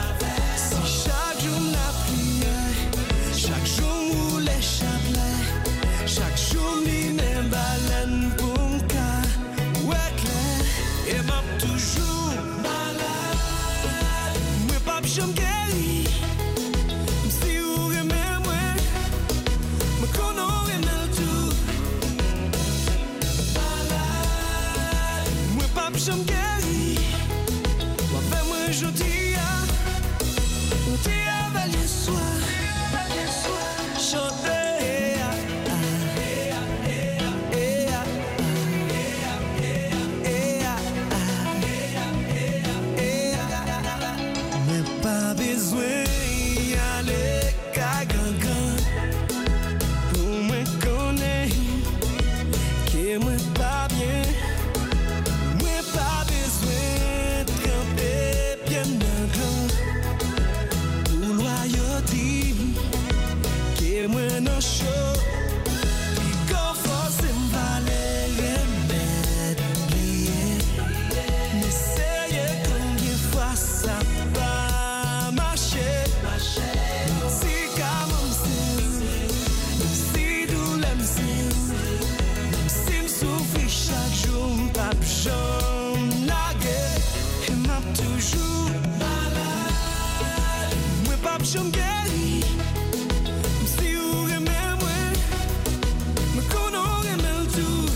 Speaker 14: toujours malade. Moi pas j'aime guéri. Si vous aimez moi, me connais aimez tout.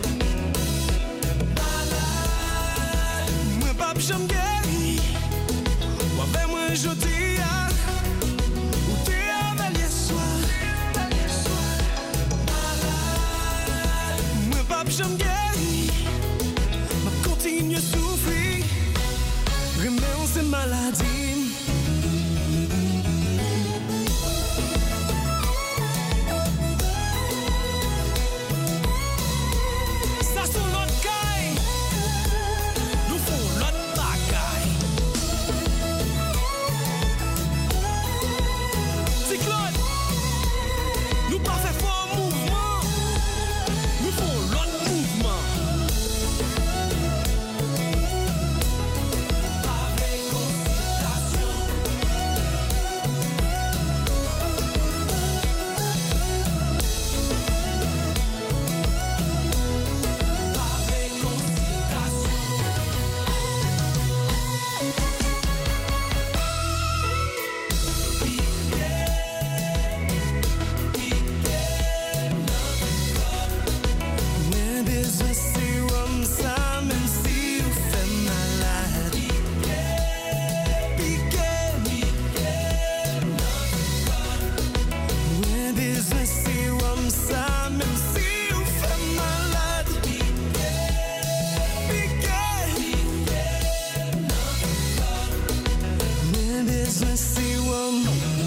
Speaker 14: Malade. Moi pas j'aime guéri. Ou avec moi je dis ah, ou t'es avec les soirs. Malade. Moi pas j'aime guéri. Ma continue à souffrir. Remets ces maladies. Ça sont l'autre caille. Nous font l'autre bagaille. Cyclone. Nous pas fait fort mouvement. Nous font l'autre mouvement. Mais besoin sérum ça même si vous fait malade. Piqué, mais besoin sérum ça même si vous fait malade. Piqué, mais besoin sérum.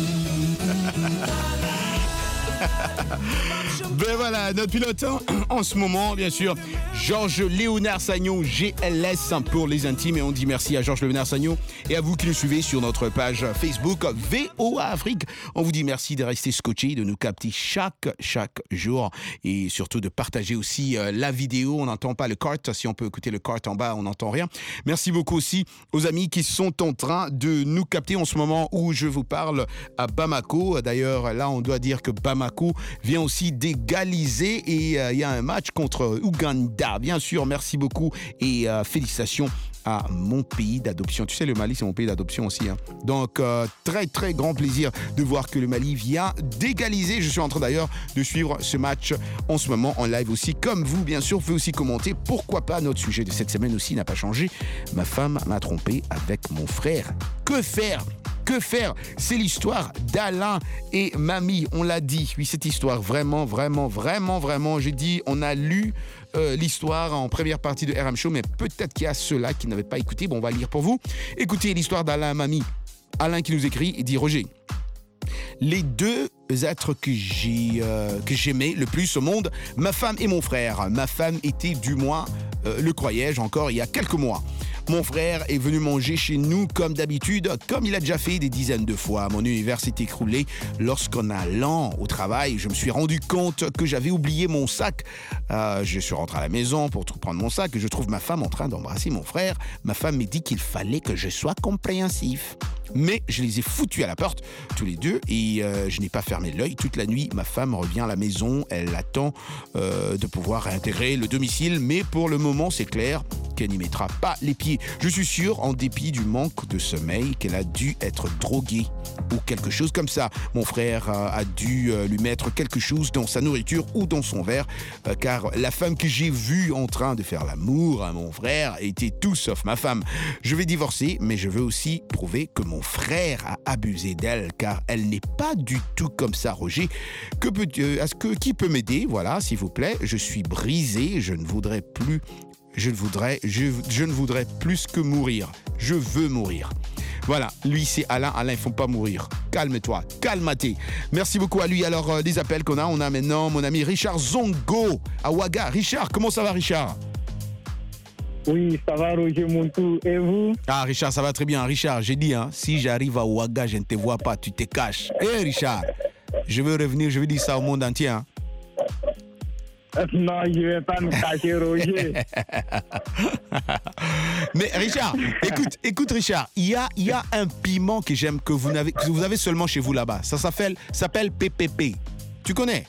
Speaker 1: Ben voilà, notre pilote en, en ce moment, bien sûr, Georges Léonard Sagnon, G L S pour les intimes. Et on dit merci à Georges Léonard Sagnon et à vous qui nous suivez sur notre page Facebook V O A Afrique. On vous dit merci de rester scotché, de nous capter chaque, chaque jour et surtout de partager aussi euh, la vidéo. On n'entend pas le kart. Si on peut écouter le kart en bas, on n'entend rien. Merci beaucoup aussi aux amis qui sont en train de nous capter en ce moment où je vous parle à Bamako. D'ailleurs, là, on doit dire que Bamako vient aussi d'égaliser et il euh, y a un match contre Ouganda. Bien sûr, merci beaucoup et euh, félicitations à mon pays d'adoption. Tu sais, le Mali, c'est mon pays d'adoption aussi. Hein. Donc, euh, très, très grand plaisir de voir que le Mali vient d'égaliser. Je suis en train d'ailleurs de suivre ce match en ce moment en live aussi. Comme vous, bien sûr, vous pouvez aussi commenter. Pourquoi pas, notre sujet de cette semaine aussi n'a pas changé. Ma femme m'a trompé avec mon frère. Que faire ? Que faire ? C'est l'histoire d'Alain et Mamie. On l'a dit. Oui, cette histoire, vraiment, vraiment, vraiment, vraiment. J'ai dit, on a lu euh, l'histoire en première partie de R M Show, mais peut-être qu'il y a ceux-là qui n'avaient pas écouté. Bon, on va lire pour vous. Écoutez l'histoire d'Alain et Mamie. Alain qui nous écrit, il dit « Roger, les deux êtres que j'ai, euh, que j'aimais le plus au monde, ma femme et mon frère. Ma femme était, du moins, euh, le croyais-je encore, il y a quelques mois. Mon frère est venu manger chez nous comme d'habitude, comme il a déjà fait des dizaines de fois. Mon univers s'est écroulé lorsqu'en allant au travail, je me suis rendu compte que j'avais oublié mon sac. Euh, je suis rentré à la maison pour prendre mon sac et je trouve ma femme en train d'embrasser mon frère. Ma femme me dit qu'il fallait que je sois compréhensif. Mais je les ai foutus à la porte, tous les deux, et euh, je n'ai pas fermé l'œil. Toute la nuit, ma femme revient à la maison. Elle attend euh, de pouvoir réintégrer le domicile. Mais pour le moment, c'est clair qu'elle n'y mettra pas les pieds. Je suis sûr, en dépit du manque de sommeil, qu'elle a dû être droguée ou quelque chose comme ça. Mon frère euh, a dû euh, lui mettre quelque chose dans sa nourriture ou dans son verre, euh, car la femme que j'ai vue en train de faire l'amour à mon frère était tout sauf ma femme. Je vais divorcer, mais je veux aussi prouver que mon frère a abusé d'elle, car elle n'est pas du tout comme ça, Roger. Que peut, euh, est-ce que, qui peut m'aider? Voilà, s'il vous plaît. Je suis brisé, je ne voudrais plus, je ne voudrais, je, je ne voudrais plus que mourir. Je veux mourir. Voilà, lui c'est Alain. Alain, il ne faut pas mourir. Calme-toi, calme-toi. Merci beaucoup à lui. Alors, euh, des appels qu'on a, on a maintenant mon ami Richard Zongo à Ouaga. Richard, comment ça va, Richard?
Speaker 11: Oui, ça va, Roger Montou. Et vous?
Speaker 1: Ah, Richard, ça va très bien. Richard, j'ai dit, hein, si j'arrive à Ouaga, je ne te vois pas, tu te caches. Hé, hey, Richard, je veux revenir, je veux dire ça au monde entier. Hein.
Speaker 11: Non, je ne vais pas me cacher, Roger.
Speaker 1: Mais Richard, écoute, écoute Richard, il y a, il y a un piment que j'aime, que vous avez, que vous avez seulement chez vous là-bas. Ça s'appelle, s'appelle P P P. Tu connais?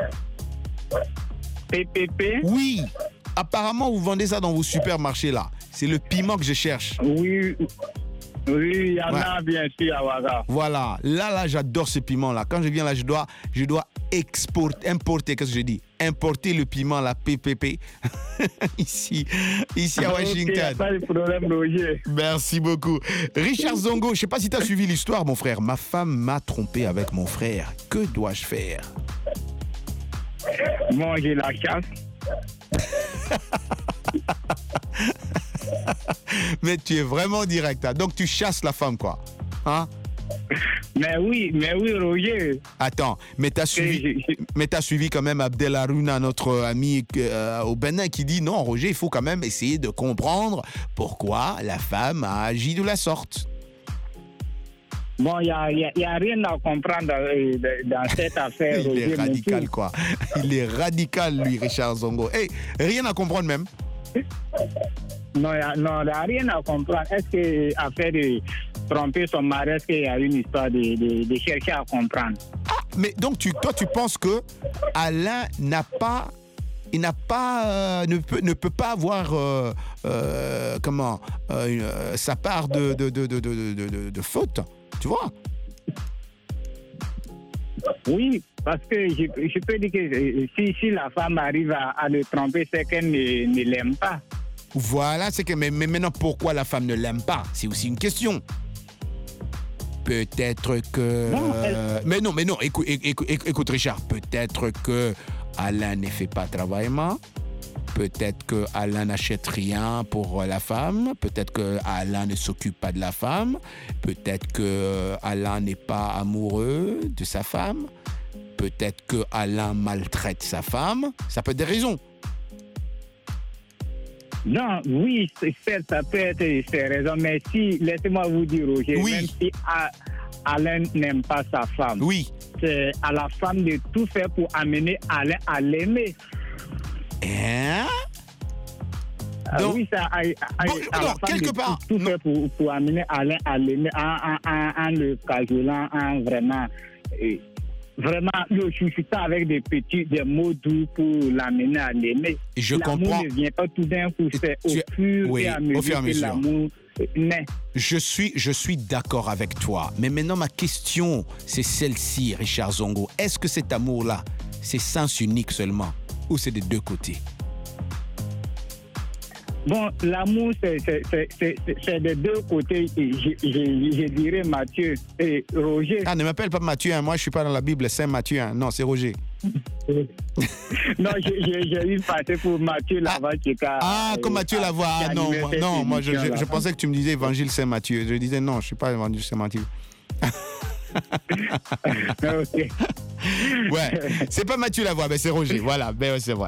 Speaker 11: P P P?
Speaker 1: Oui. Apparemment, vous vendez ça dans vos supermarchés là. C'est le piment que je cherche.
Speaker 20: Oui, oui, il y en
Speaker 1: Ouais.
Speaker 20: a bien sûr à Ouaga.
Speaker 1: Voilà, là, là, j'adore ce piment-là. Quand je viens là, je dois, je dois exporter, importer, qu'est-ce que je dis? Importer le piment, la P P P, ici, ici à
Speaker 20: Ok,
Speaker 1: Washington.
Speaker 20: pas de problème, Roger.
Speaker 1: Merci beaucoup. Richard Zongo, je ne sais pas si tu as suivi l'histoire, mon frère. Ma femme m'a trompé avec mon frère. Que dois-je faire?
Speaker 20: Manger la chasse.
Speaker 1: Mais tu es vraiment direct. Hein? Donc tu chasses la femme, quoi. Hein?
Speaker 20: Mais oui, mais oui, Roger.
Speaker 1: Attends, mais tu as suivi, mais t'as suivi quand même Abdel Harouna, notre ami euh, au Bénin, qui dit non, Roger, il faut quand même essayer de comprendre pourquoi la femme a agi de la sorte.
Speaker 20: Bon, il n'y a, y a- y a rien à comprendre euh, dans cette affaire,
Speaker 1: Il
Speaker 20: Roger.
Speaker 1: est radical,
Speaker 20: monsieur.
Speaker 1: quoi. Il est radical, lui, Richard Zongo. Hey, rien à comprendre même.
Speaker 20: Non, il n'y a, a rien à comprendre. Est-ce que affaire de tromper son mari, est-ce qu'il y a une histoire de, de, de chercher à comprendre?
Speaker 1: Mais donc, tu, toi, tu penses que Alain n'a pas, il n'a pas, euh, ne peut, ne peut pas avoir, euh, euh, comment, euh, une- euh, sa part de, de, de, de, de, de, de- de faute, tu vois?
Speaker 20: Oui, parce que je, je peux dire que euh, si, si la femme arrive à, à le tromper, c'est qu'elle ne, ne l'aime pas.
Speaker 1: Voilà, c'est que, mais, mais maintenant, pourquoi la femme ne l'aime pas? C'est aussi une question. Peut-être que...
Speaker 20: Non, elle-
Speaker 1: euh, mais non, mais non, écoute, écoute, écoute Richard, peut-être que Alain ne fait pas travaillement. Peut-être que Alain n'achète rien pour la femme. Peut-être que Alain ne s'occupe pas de la femme. Peut-être que Alain n'est pas amoureux de sa femme. Peut-être que Alain maltraite sa femme. Ça peut être des raisons.
Speaker 20: Non, oui, c'est- c'est- ça peut être ces raisons, mais si, laissez-moi vous dire, Roger, même si A- Alain n'aime pas sa femme,
Speaker 1: oui.
Speaker 20: c'est à la femme de tout faire pour amener Alain à l'aimer.
Speaker 1: Hein?
Speaker 20: Ah
Speaker 1: Donc-
Speaker 20: oui, ça a, a- a-
Speaker 1: Bon,
Speaker 20: à
Speaker 1: non,
Speaker 20: la femme
Speaker 1: quelque
Speaker 20: de
Speaker 1: part,
Speaker 20: tout, tout faire pour, pour amener Alain à l'aimer en, en, en, en le cajolant, en vraiment, euh, vraiment le chouchoutant avec des petits, des mots doux pour l'amener à l'aimer.
Speaker 1: Je
Speaker 20: L'amour
Speaker 1: comprends.
Speaker 20: ne vient pas tout d'un coup, c'est au
Speaker 1: Tu-
Speaker 20: fur
Speaker 1: oui,
Speaker 20: et à
Speaker 1: au
Speaker 20: mesure
Speaker 1: fur et à
Speaker 20: que
Speaker 1: mesure.
Speaker 20: l'amour naît.
Speaker 1: Je suis, je suis d'accord avec toi. Mais maintenant, ma question, c'est celle-ci, Richard Zongo. Est-ce que cet amour-là, c'est sens unique seulement? Ou c'est des deux côtés?
Speaker 20: Bon, l'amour, c'est c'est- c'est- c'est- c'est- c'est des deux côtés. Et Je, je- je dirais Mathieu et Roger.
Speaker 1: Ah, ne m'appelle pas Mathieu, hein. Moi je suis pas dans la Bible, Saint Mathieu, hein. Non, c'est Roger.
Speaker 20: Non, j'ai- j'ai j'ai eu passé pour Mathieu Lavoie qui a.
Speaker 1: Ah, comme Mathieu Lavoie. Ah, non, moi, non, moi je, je- je pensais que tu me disais Évangile Saint Matthieu. Je disais non, je suis pas Évangile Saint Matthieu. Ouais, c'est pas Mathieu Lavoie, mais c'est Roger. Voilà, ben ouais, c'est vrai.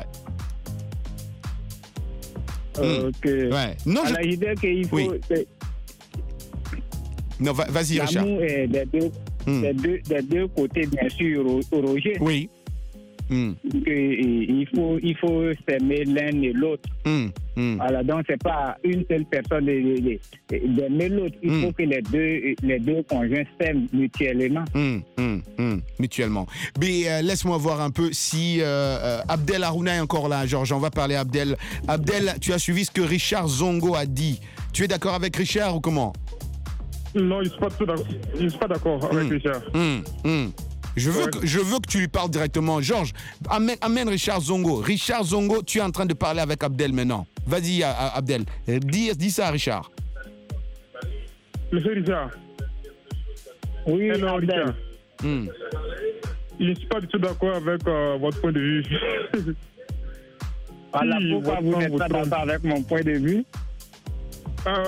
Speaker 20: Ok.
Speaker 1: Ouais. Non, je...
Speaker 20: Alors, je dis qu'il faut.
Speaker 1: Oui.
Speaker 20: c'est-
Speaker 1: Non, va- vas-y, Richard.
Speaker 20: L'amour est des deux,
Speaker 1: Hmm.
Speaker 20: des, deux, des deux côtés, bien sûr, Ro- Roger.
Speaker 1: Oui. Hmm.
Speaker 20: Que, euh, il faut, il faut s'aimer l'un et l'autre.
Speaker 1: Hmm. Hmm.
Speaker 20: Voilà, donc c'est pas une seule personne de- de- de- d'aimer l'autre. Il
Speaker 1: Hmm.
Speaker 20: faut que les deux, les deux conjoints s'aiment mutuellement.
Speaker 1: Hum, hum, hum, mutuellement. Mais euh, laisse-moi voir un peu si euh, euh, Abdel Harouna est encore là, Georges. On va parler à Abdel. Abdel, tu as suivi ce que Richard Zongo a dit. Tu es d'accord avec Richard ou comment?
Speaker 12: Non, je ne suis pas tout d'accord- je ne suis pas d'accord avec Richard.
Speaker 1: Hum, hum. Je veux, que, je veux que tu lui parles directement. Georges, amène, amène Richard Zongo. Richard Zongo, tu es en train de parler avec Abdel maintenant. Vas-y, à- à- Abdel. Dis, dis ça à Richard.
Speaker 12: Monsieur Richard.
Speaker 20: Oui,
Speaker 12: Hello,
Speaker 20: Abdel.
Speaker 12: Richard.
Speaker 1: Hum.
Speaker 12: Je ne suis pas du tout d'accord avec euh, votre point de vue.
Speaker 20: Voilà
Speaker 12: Si
Speaker 20: pourquoi
Speaker 12: votre
Speaker 20: vous
Speaker 12: femme
Speaker 20: n'êtes
Speaker 12: vous
Speaker 20: pas
Speaker 12: trompe.
Speaker 20: d'accord avec mon point de vue.
Speaker 12: Ah.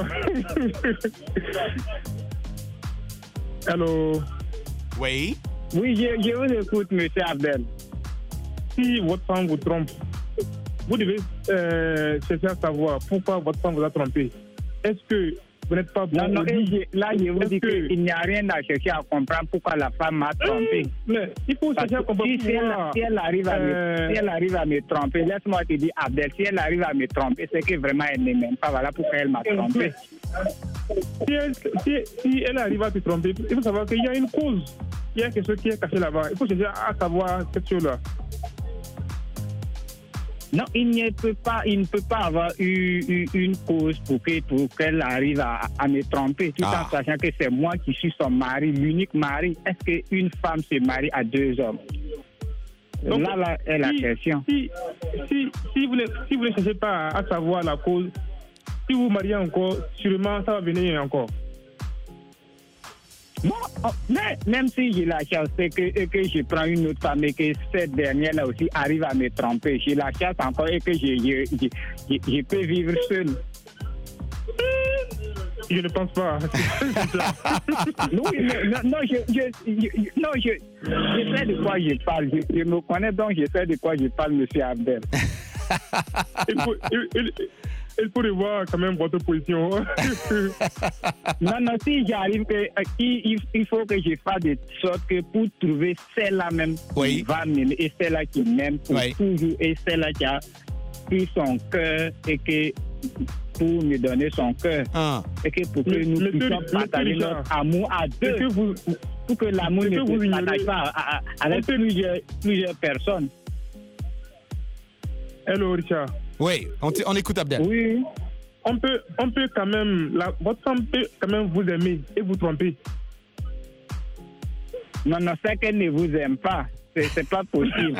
Speaker 12: Allô.
Speaker 1: Oui.
Speaker 20: Oui, je, je vous écoute, monsieur Abdel.
Speaker 12: Si votre femme vous trompe, vous devez euh, chercher à savoir pourquoi votre femme vous a trompé. Est-ce que vous n'êtes pas bon
Speaker 20: Non, non,
Speaker 12: au
Speaker 20: et
Speaker 12: lit?
Speaker 20: je- là, je vous
Speaker 12: Est-ce
Speaker 20: dis
Speaker 12: que-
Speaker 20: qu'il n'y a rien à chercher à comprendre pourquoi la femme m'a trompé.
Speaker 12: Mais il faut
Speaker 20: Parce
Speaker 12: chercher à
Speaker 20: que
Speaker 12: comprendre
Speaker 20: si, si elle,
Speaker 12: pourquoi.
Speaker 20: si elle arrive à me,
Speaker 12: Euh,
Speaker 20: si elle arrive à me tromper, laisse-moi te dire, Abdel, si elle arrive à me tromper, c'est que vraiment elle ne m'aime pas. Voilà pourquoi elle m'a trompé.
Speaker 12: Si elle, si, si elle arrive à te tromper, il faut savoir qu'il y a une cause. Il y a quelque chose qui est caché là-bas. Il faut chercher à savoir cette chose-là.
Speaker 20: Non, il ne peut pas, il ne peut pas avoir eu, eu une cause pour que, pour qu'elle arrive à, à me tromper, tout
Speaker 1: Ah.
Speaker 20: en sachant que c'est moi qui suis son mari, l'unique mari. Est-ce qu'une femme se marie à deux hommes?
Speaker 12: Donc,
Speaker 20: là, là est la
Speaker 12: si,
Speaker 20: question.
Speaker 12: Si, si, si, vous ne, si vous ne cherchez pas à, à savoir la cause, si vous vous mariez encore, sûrement ça va venir encore.
Speaker 20: Bon, oh, mais même si j'ai la chance et que, et que je prends une autre femme et que cette dernière-là aussi arrive à me tromper, j'ai la chance encore et que je, je, je, je, je peux vivre seul.
Speaker 12: Je ne pense pas.
Speaker 20: Oui, mais, non, non, je, je, je, non, je, je sais de quoi je parle. Je, je me connais donc, je sais de quoi je parle, monsieur Abdel.
Speaker 12: il, faut, il, il, il faut revoir quand même votre position.
Speaker 20: Non, non, si j'arrive, que, euh, il, il faut que je fasse de sorte que pour trouver celle-là même
Speaker 1: oui.
Speaker 20: qui va m'aimer et celle-là qui m'aime pour
Speaker 1: oui.
Speaker 20: toujours et celle-là qui a pris son cœur et que pour me donner son cœur
Speaker 1: ah.
Speaker 20: et que pour que
Speaker 12: le,
Speaker 20: nous
Speaker 12: le
Speaker 20: puissions
Speaker 12: le
Speaker 20: partager
Speaker 12: le
Speaker 20: notre amour à deux,
Speaker 12: que vous,
Speaker 20: pour que l'amour ne se partage pas à, à, avec plusieurs, plusieurs personnes.
Speaker 12: Hello Richard.
Speaker 1: Oui, on, on écoute Abdel.
Speaker 20: Oui.
Speaker 12: On peut, on peut quand même, la, votre femme peut quand même vous aimer et vous tromper.
Speaker 20: Non, non, c'est qu'elle ne vous aime pas. C'est, c'est pas possible.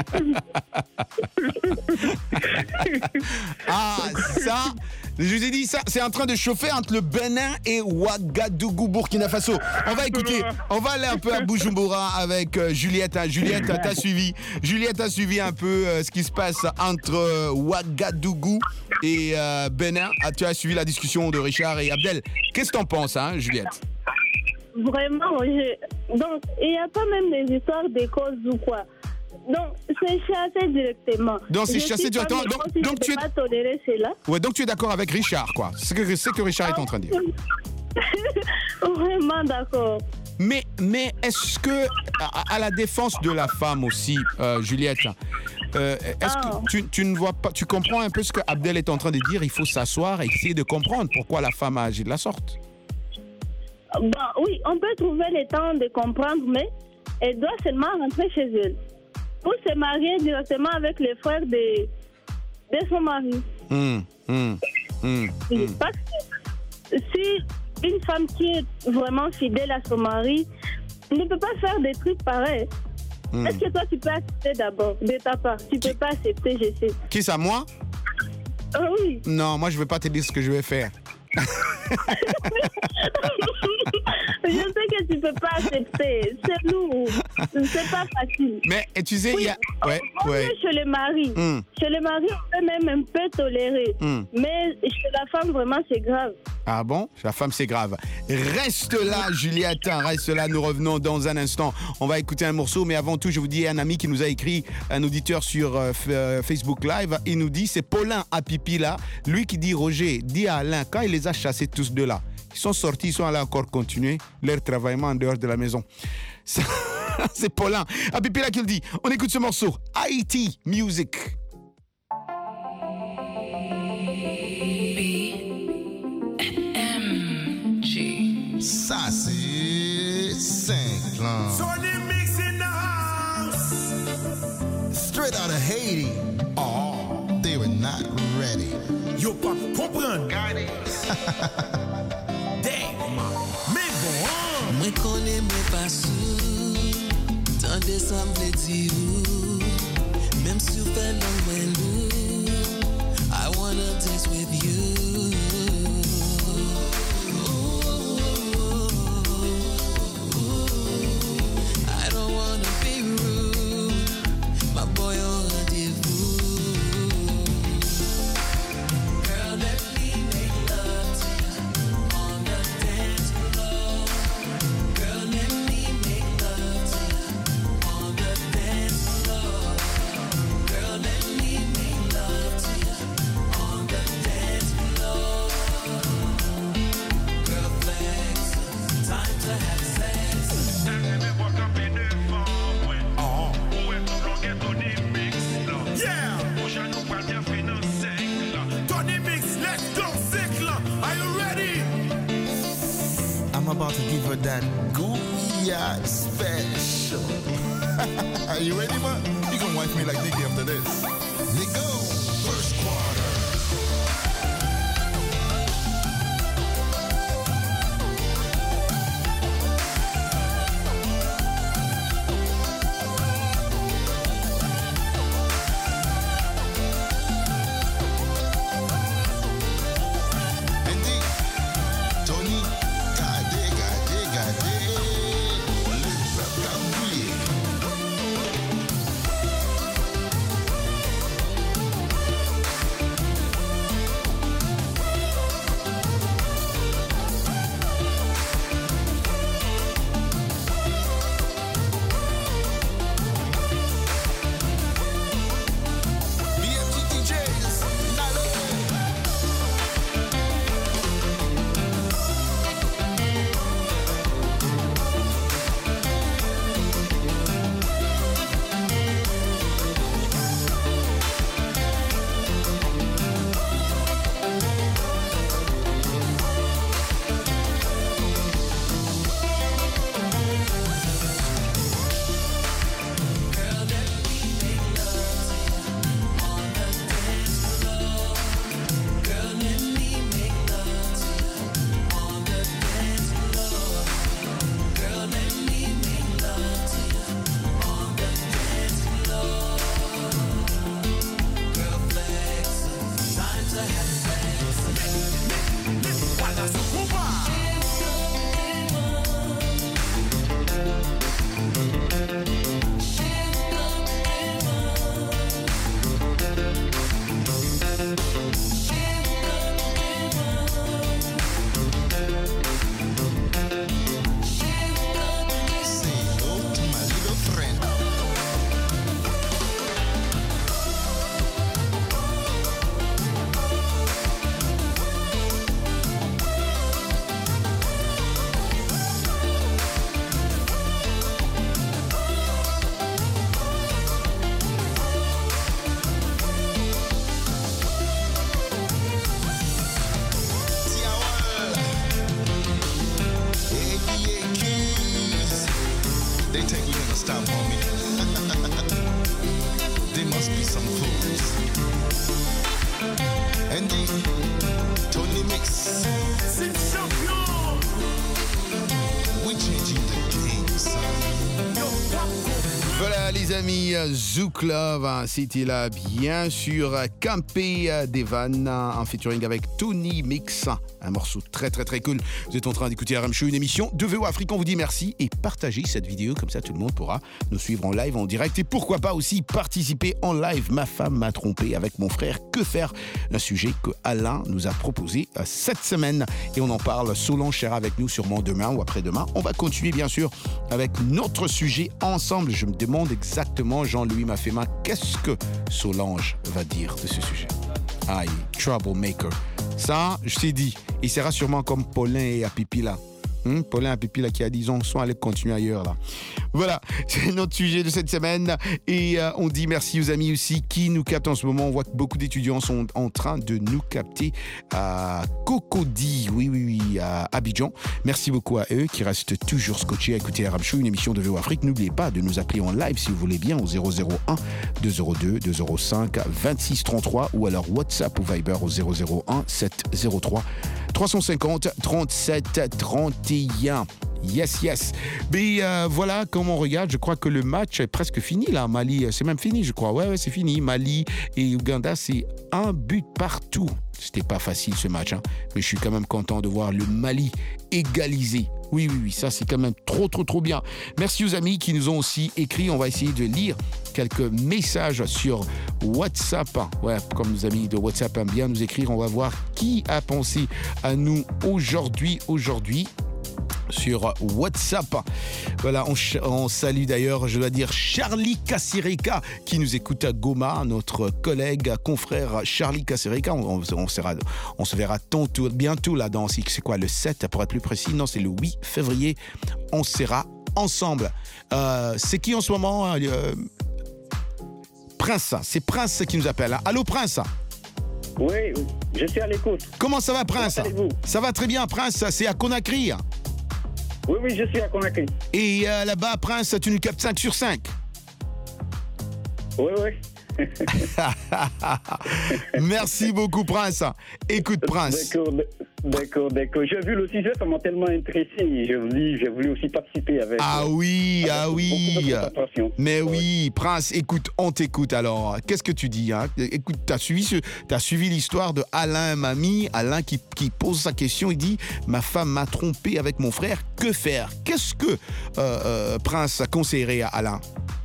Speaker 1: Ah, ça, je vous ai dit, ça, c'est en train de chauffer entre le Bénin et Ouagadougou, Burkina Faso. On va écouter, on va aller un peu à Bujumbura avec euh, Juliette. Hein. Juliette, t'as suivi. Juliette a suivi un peu euh, ce qui se passe entre euh, Ouagadougou et euh, Bénin. Ah, tu as suivi la discussion de Richard et Abdel. Qu'est-ce que t'en penses, hein, Juliette?
Speaker 10: Vraiment, je... donc il n'y a pas même des histoires de causes ou quoi. Donc c'est chassé directement.
Speaker 1: Donc c'est
Speaker 10: Je
Speaker 1: chassé
Speaker 10: suis
Speaker 1: directement.
Speaker 10: pas
Speaker 1: Donc,
Speaker 10: si
Speaker 1: donc
Speaker 10: je
Speaker 1: tu es.
Speaker 10: peux pas tolérer cela.
Speaker 1: Ouais, donc tu es d'accord avec Richard, quoi. C'est que, c'est que Richard est en train de dire.
Speaker 10: Vraiment d'accord.
Speaker 1: Mais, mais est-ce que, à, à la défense de la femme aussi, euh, Juliette, euh, est-ce
Speaker 10: Ah.
Speaker 1: que tu, tu ne vois pas, tu comprends un peu ce que Abdel est en train de dire? Il faut s'asseoir et essayer de comprendre pourquoi la femme a agi de la sorte.
Speaker 10: Bah, oui, on peut trouver le temps de comprendre, mais elle doit seulement rentrer chez elle. Pour se marier directement avec les frères de, de son mari.
Speaker 1: Hum, hum, hum, hum.
Speaker 10: Parce que si une femme qui est vraiment fidèle à son mari ne peut pas faire des trucs pareils,
Speaker 1: hum.
Speaker 10: est-ce que toi tu peux accepter d'abord de ta part? Tu peux pas accepter, je sais.
Speaker 1: Qui ça, moi?
Speaker 10: Ah oui.
Speaker 1: Non, moi je ne vais pas te dire ce que je vais faire.
Speaker 10: Je sais que tu peux pas accepter. C'est lourd. C'est pas facile.
Speaker 1: Mais et tu sais, il
Speaker 10: Oui,
Speaker 1: y a. Ouais,
Speaker 10: on
Speaker 1: ouais.
Speaker 10: est chez le mari.
Speaker 1: Mm.
Speaker 10: Chez le mari, on peut même un peu tolérer.
Speaker 1: Mm.
Speaker 10: Mais chez la femme, vraiment, c'est grave.
Speaker 1: Ah bon? La femme, c'est grave. Reste là, Juliette. Reste là. Nous revenons dans un instant. On va écouter un morceau. Mais avant tout, je vous dis un ami qui nous a écrit, un auditeur sur euh, f- euh, Facebook Live. Il nous dit, c'est Paulin à Pipi là. Lui qui dit, Roger, dis à Alain, quand il les a chassés tous deux là, ils sont sortis, ils sont allés encore continuer leur travaillement en dehors de la maison. Ça, c'est Paulin à Pipi là qui le dit. On écoute ce morceau. Haïti Music.
Speaker 21: Ça c'est simple. hein.
Speaker 14: Tony Mix in the house.
Speaker 21: Straight out of Haiti. Oh, they were not ready.
Speaker 14: Yo pas comprendre. Damn. Mais bon.
Speaker 22: Moi connais moi pas sous. Tant décembre vle di ou. Même si vous faites long lourd. I wanna dance with you. I don't wanna be rude. My boy on rendezvous. Girl, let me make love to you on the dance floor. Girl, let me make love to you on the dance floor. Girl, let me make love to you on the dance floor. Girl, flex, time to have sex.
Speaker 14: Yeah. Tony Mix, let's go cycle. Are you ready?
Speaker 21: I'm about to give her that Gooyah special. Are you ready, man? You can wife me like Nicky after this. Let go.
Speaker 1: les amis, Zouk Love, hein, c'était là bien sûr Campé Devan en featuring avec Tony Mix, un morceau très très très cool. Vous êtes en train d'écouter R M Show, une émission de V O Afrique. On vous dit merci et partagez cette vidéo, comme ça tout le monde pourra nous suivre en live, en direct et pourquoi pas aussi participer en live. Ma femme m'a trompé avec mon frère, que faire? Un sujet que Alain nous a proposé cette semaine et on en parle. Solange sera avec nous sûrement demain ou après-demain. On va continuer bien sûr avec notre sujet ensemble. Je me demande exactement, Jean-Louis Mafema, qu'est-ce que Solange va dire de ce sujet? Aïe, troublemaker. Ça, je t'ai dit, il sera sûrement comme Paulin et Apipi là. Hum, Paulin Apipi là qui a dit, on sont allés continuer ailleurs là. Voilà, c'est notre sujet de cette semaine et euh, on dit merci aux amis aussi qui nous captent en ce moment. On voit que beaucoup d'étudiants sont en train de nous capter à Cocody, oui oui oui, à Abidjan. Merci beaucoup à eux qui restent toujours scotchés à écouter R M Show, une émission de V O Afrique. N'oubliez pas de nous appeler en live si vous voulez bien au zéro zéro un deux zéro deux deux zéro cinq vingt-six trente-trois ou alors WhatsApp ou Viber au zéro zéro un sept zéro trois trois cent cinquante trente-sept trente et un. Yes, yes. Mais euh, voilà, comme on regarde, je crois que le match est presque fini là. Mali, c'est même fini, je crois. Ouais, ouais, c'est fini. Mali et Ouganda, c'est un but partout. C'était pas facile ce match, hein. Mais je suis quand même content de voir le Mali égalisé. Oui, oui, oui, ça c'est quand même trop, trop, trop bien. Merci aux amis qui nous ont aussi écrit. On va essayer de lire quelques messages sur WhatsApp. Ouais, comme nos amis de WhatsApp aiment bien nous écrire, on va voir qui a pensé à nous aujourd'hui, aujourd'hui. Sur WhatsApp. Voilà, on, on salue d'ailleurs, je dois dire, Charlie Kassirika qui nous écoute à Goma, notre collègue, confrère Charlie Kassirika. On, on, on, sera, on se verra tantôt, bientôt là dans, c'est quoi, le sept pour être plus précis? Non, c'est le huit février. On sera ensemble. Euh, c'est qui en ce moment? euh, Prince, c'est Prince qui nous appelle. Allô Prince?
Speaker 2: Oui, je suis à l'écoute.
Speaker 1: Comment ça va Prince?
Speaker 2: Comment allez-vous?
Speaker 1: Ça va très bien Prince, c'est à Conakry.
Speaker 2: Oui, oui, je suis à Conakry.
Speaker 1: Et euh, là-bas, Prince, tu nous captes cinq sur cinq.
Speaker 2: Oui, oui.
Speaker 1: Merci beaucoup, Prince. Écoute, Prince.
Speaker 2: D'accord, d'accord, d'accord. J'ai vu le sujet, ça m'a tellement intéressé. J'ai voulu, j'ai voulu aussi participer avec.
Speaker 1: Ah oui, avec ah oui. Mais oui, oui, Prince, écoute, on t'écoute alors. Qu'est-ce que tu dis, hein? Écoute, tu as suivi, ce, t'as suivi l'histoire de Alain Mamie. Alain qui, qui pose sa question, il dit « Ma femme m'a trompé avec mon frère, que faire ?» Qu'est-ce que euh, euh, Prince conseillerait à Alain?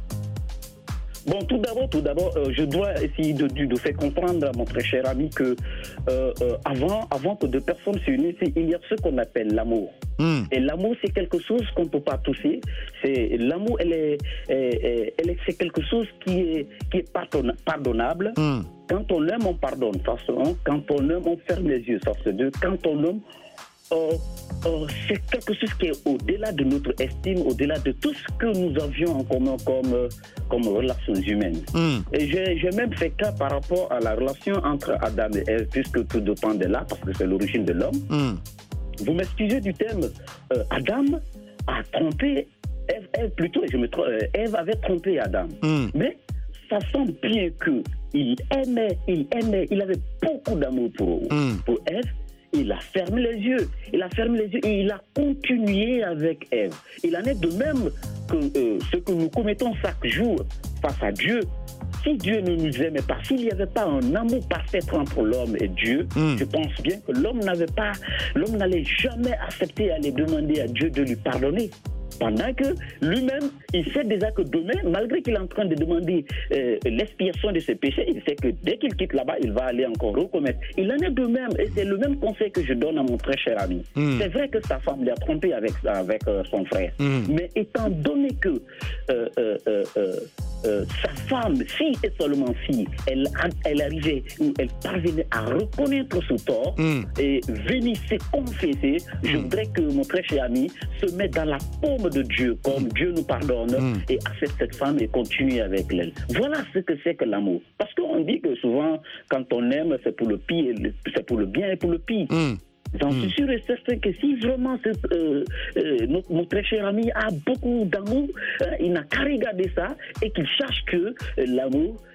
Speaker 2: Bon, tout d'abord, tout d'abord, euh, je dois essayer de, de, de faire comprendre à mon très cher ami que euh, euh, avant, avant que deux personnes s'unissent, il y a ce qu'on appelle l'amour. Mm. Et l'amour, c'est quelque chose qu'on ne peut pas toucher. C'est l'amour, elle est, elle est, c'est quelque chose qui est, qui est pardonna, pardonnable. Mm. Quand on aime, on pardonne. Forcément, quand on aime, on ferme les yeux. Force de. Quand on aime, Euh, euh, c'est quelque chose qui est au-delà de notre estime, au-delà de tout ce que nous avions en commun comme, euh, comme relations humaines. Mm. Et j'ai, j'ai même fait cas par rapport à la relation entre Adam et Ève, puisque tout dépend de là, parce que c'est l'origine de l'homme. Mm. Vous m'excusez du terme, euh, Adam a trompé Ève, Ève plutôt, je me trompe, euh, Ève avait trompé Adam. Mm. Mais ça semble bien qu'il aimait, il aimait, il avait beaucoup d'amour pour, mm. pour Ève. Il a fermé les yeux, il a fermé les yeux et il a continué avec Ève. Il en est de même que euh, ce que nous commettons chaque jour face à Dieu. Si Dieu ne nous aimait pas, s'il n'y avait pas un amour parfait entre l'homme et Dieu, mm. je pense bien que l'homme n'avait pas, l'homme n'allait jamais accepter à aller demander à Dieu de lui pardonner. Pendant que lui-même, il sait déjà que demain, malgré qu'il est en train de demander euh, l'expiation de ses péchés, il sait que dès qu'il quitte là-bas, il va aller encore recommettre. Il en est de même, et c'est le même conseil que je donne à mon très cher ami. Mm. C'est vrai que sa femme l'a trompé avec, avec euh, son frère, mm. mais étant donné que euh, euh, euh, euh, sa femme, si et seulement si, elle, elle arrivait ou elle parvenait à reconnaître ce tort mm. et venir se confesser, mm. je voudrais que mon très cher ami se mette dans la paume de Dieu, comme Dieu nous pardonne, mm. et accepte cette femme et continue avec elle. Voilà ce que c'est que l'amour. Parce qu'on dit que souvent, quand on aime, c'est pour le pire, c'est pour le bien et pour le pire. Mm. J'en suis sûr et certain que si vraiment euh, euh, notre, notre très cher ami a beaucoup d'amour, euh, il n'a qu'à regarder ça et qu'il sache que euh, l'amour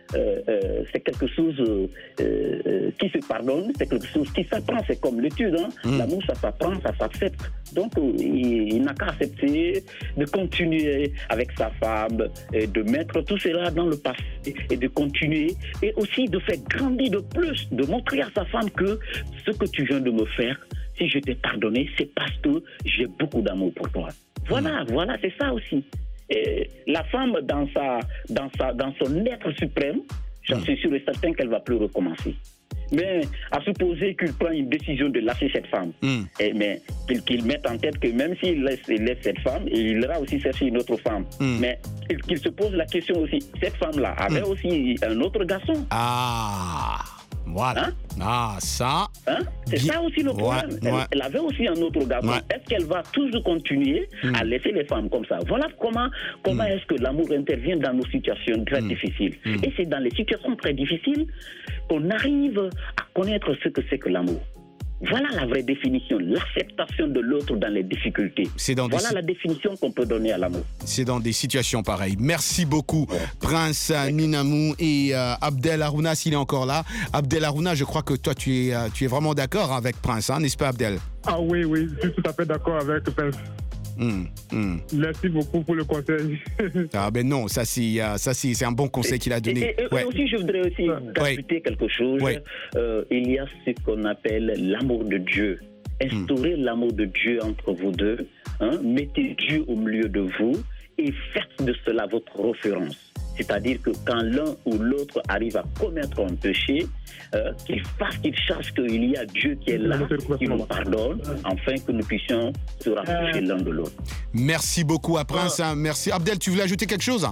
Speaker 2: euh, euh, c'est quelque chose euh, euh, qui se pardonne, c'est quelque chose qui s'apprend, c'est comme l'étude. Hein. Mm. L'amour, ça s'apprend, ça s'accepte. Donc, euh, il, il n'a qu'à accepter de continuer avec sa femme, et de mettre tout cela dans le passé et de continuer. Et aussi de faire grandir de plus, de montrer à sa femme que ce que tu viens de me faire, si je t'ai pardonné, c'est parce que j'ai beaucoup d'amour pour toi. Voilà, mmh. voilà, c'est ça aussi. Et la femme, dans, sa, dans, sa, dans son être suprême, j'en mmh. suis sûr et certain qu'elle ne va plus recommencer. Mais à supposer qu'il prend une décision de lâcher cette femme, mmh. et, mais qu'il, qu'il mette en tête que même s'il laisse, il laisse cette femme, il ira aussi chercher une autre femme. Mmh. Mais qu'il, qu'il se pose la question aussi, cette femme-là avait mmh. aussi un autre garçon.
Speaker 1: Ah, voilà.
Speaker 2: Hein?
Speaker 1: Ah, ça.
Speaker 2: Hein? C'est bien. Ça aussi le problème. Ouais, ouais. Elle, elle avait aussi un autre garçon. Ouais. Est-ce qu'elle va toujours continuer mmh. à laisser les femmes comme ça? Voilà comment, comment mmh. est-ce que l'amour intervient dans nos situations très mmh. difficiles. Mmh. Et c'est dans les situations très difficiles qu'on arrive à connaître ce que c'est que l'amour. Voilà la vraie définition, l'acceptation de l'autre dans les difficultés. C'est dans voilà des... la définition qu'on peut donner à l'amour.
Speaker 1: C'est dans des situations pareilles. Merci beaucoup, ouais. Prince ouais. Ninamou et euh, Abdel Harouna, s'il est encore là. Abdel Harouna, je crois que toi, tu es, euh, tu es vraiment d'accord avec Prince, hein, n'est-ce pas, Abdel?
Speaker 12: Ah oui, oui, je suis tout à fait d'accord avec Prince.
Speaker 1: Mmh, mmh.
Speaker 12: Merci beaucoup pour le conseil.
Speaker 1: Ah ben non, ça c'est, euh, ça c'est, c'est un bon conseil qu'il a donné.
Speaker 2: Et, et,
Speaker 1: ouais.
Speaker 2: et aussi, je voudrais aussi ouais. ajouter ouais. quelque chose. Ouais. Euh, il y a ce qu'on appelle l'amour de Dieu. Instaurez mmh. l'amour de Dieu entre vous deux. Hein? Mettez Dieu au milieu de vous et faites de cela votre référence. C'est-à-dire que quand l'un ou l'autre arrive à commettre un péché, euh, qu'il fasse, qu'il sache qu'il y a Dieu qui est là, qui nous pardonne, afin que nous puissions se rapprocher l'un de l'autre.
Speaker 1: Merci beaucoup à Prince. Hein. Merci. Abdel, tu voulais ajouter quelque chose?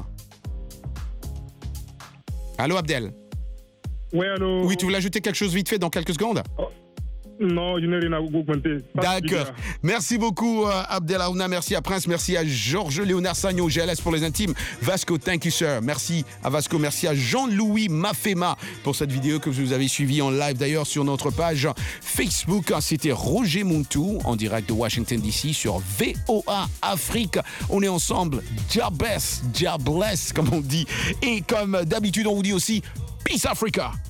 Speaker 1: Allô, Abdel?
Speaker 12: Oui, allô?
Speaker 1: Oui, tu voulais ajouter quelque chose vite fait dans quelques secondes?
Speaker 12: Oh. Non, je n'ai rien à vous commenter.
Speaker 1: D'accord. Merci beaucoup, euh, Abdel Harouna. Merci à Prince. Merci à Georges Léonard Sagno, G L S pour les intimes. Vasco, thank you, sir. Merci à Vasco. Merci à Jean-Louis Mafema pour cette vidéo que vous avez suivie en live d'ailleurs sur notre page Facebook. C'était Roger Muntu en direct de Washington D C sur V O A Afrique. On est ensemble. Jah bless, Jah bless, comme on dit. Et comme d'habitude, on vous dit aussi Peace Africa.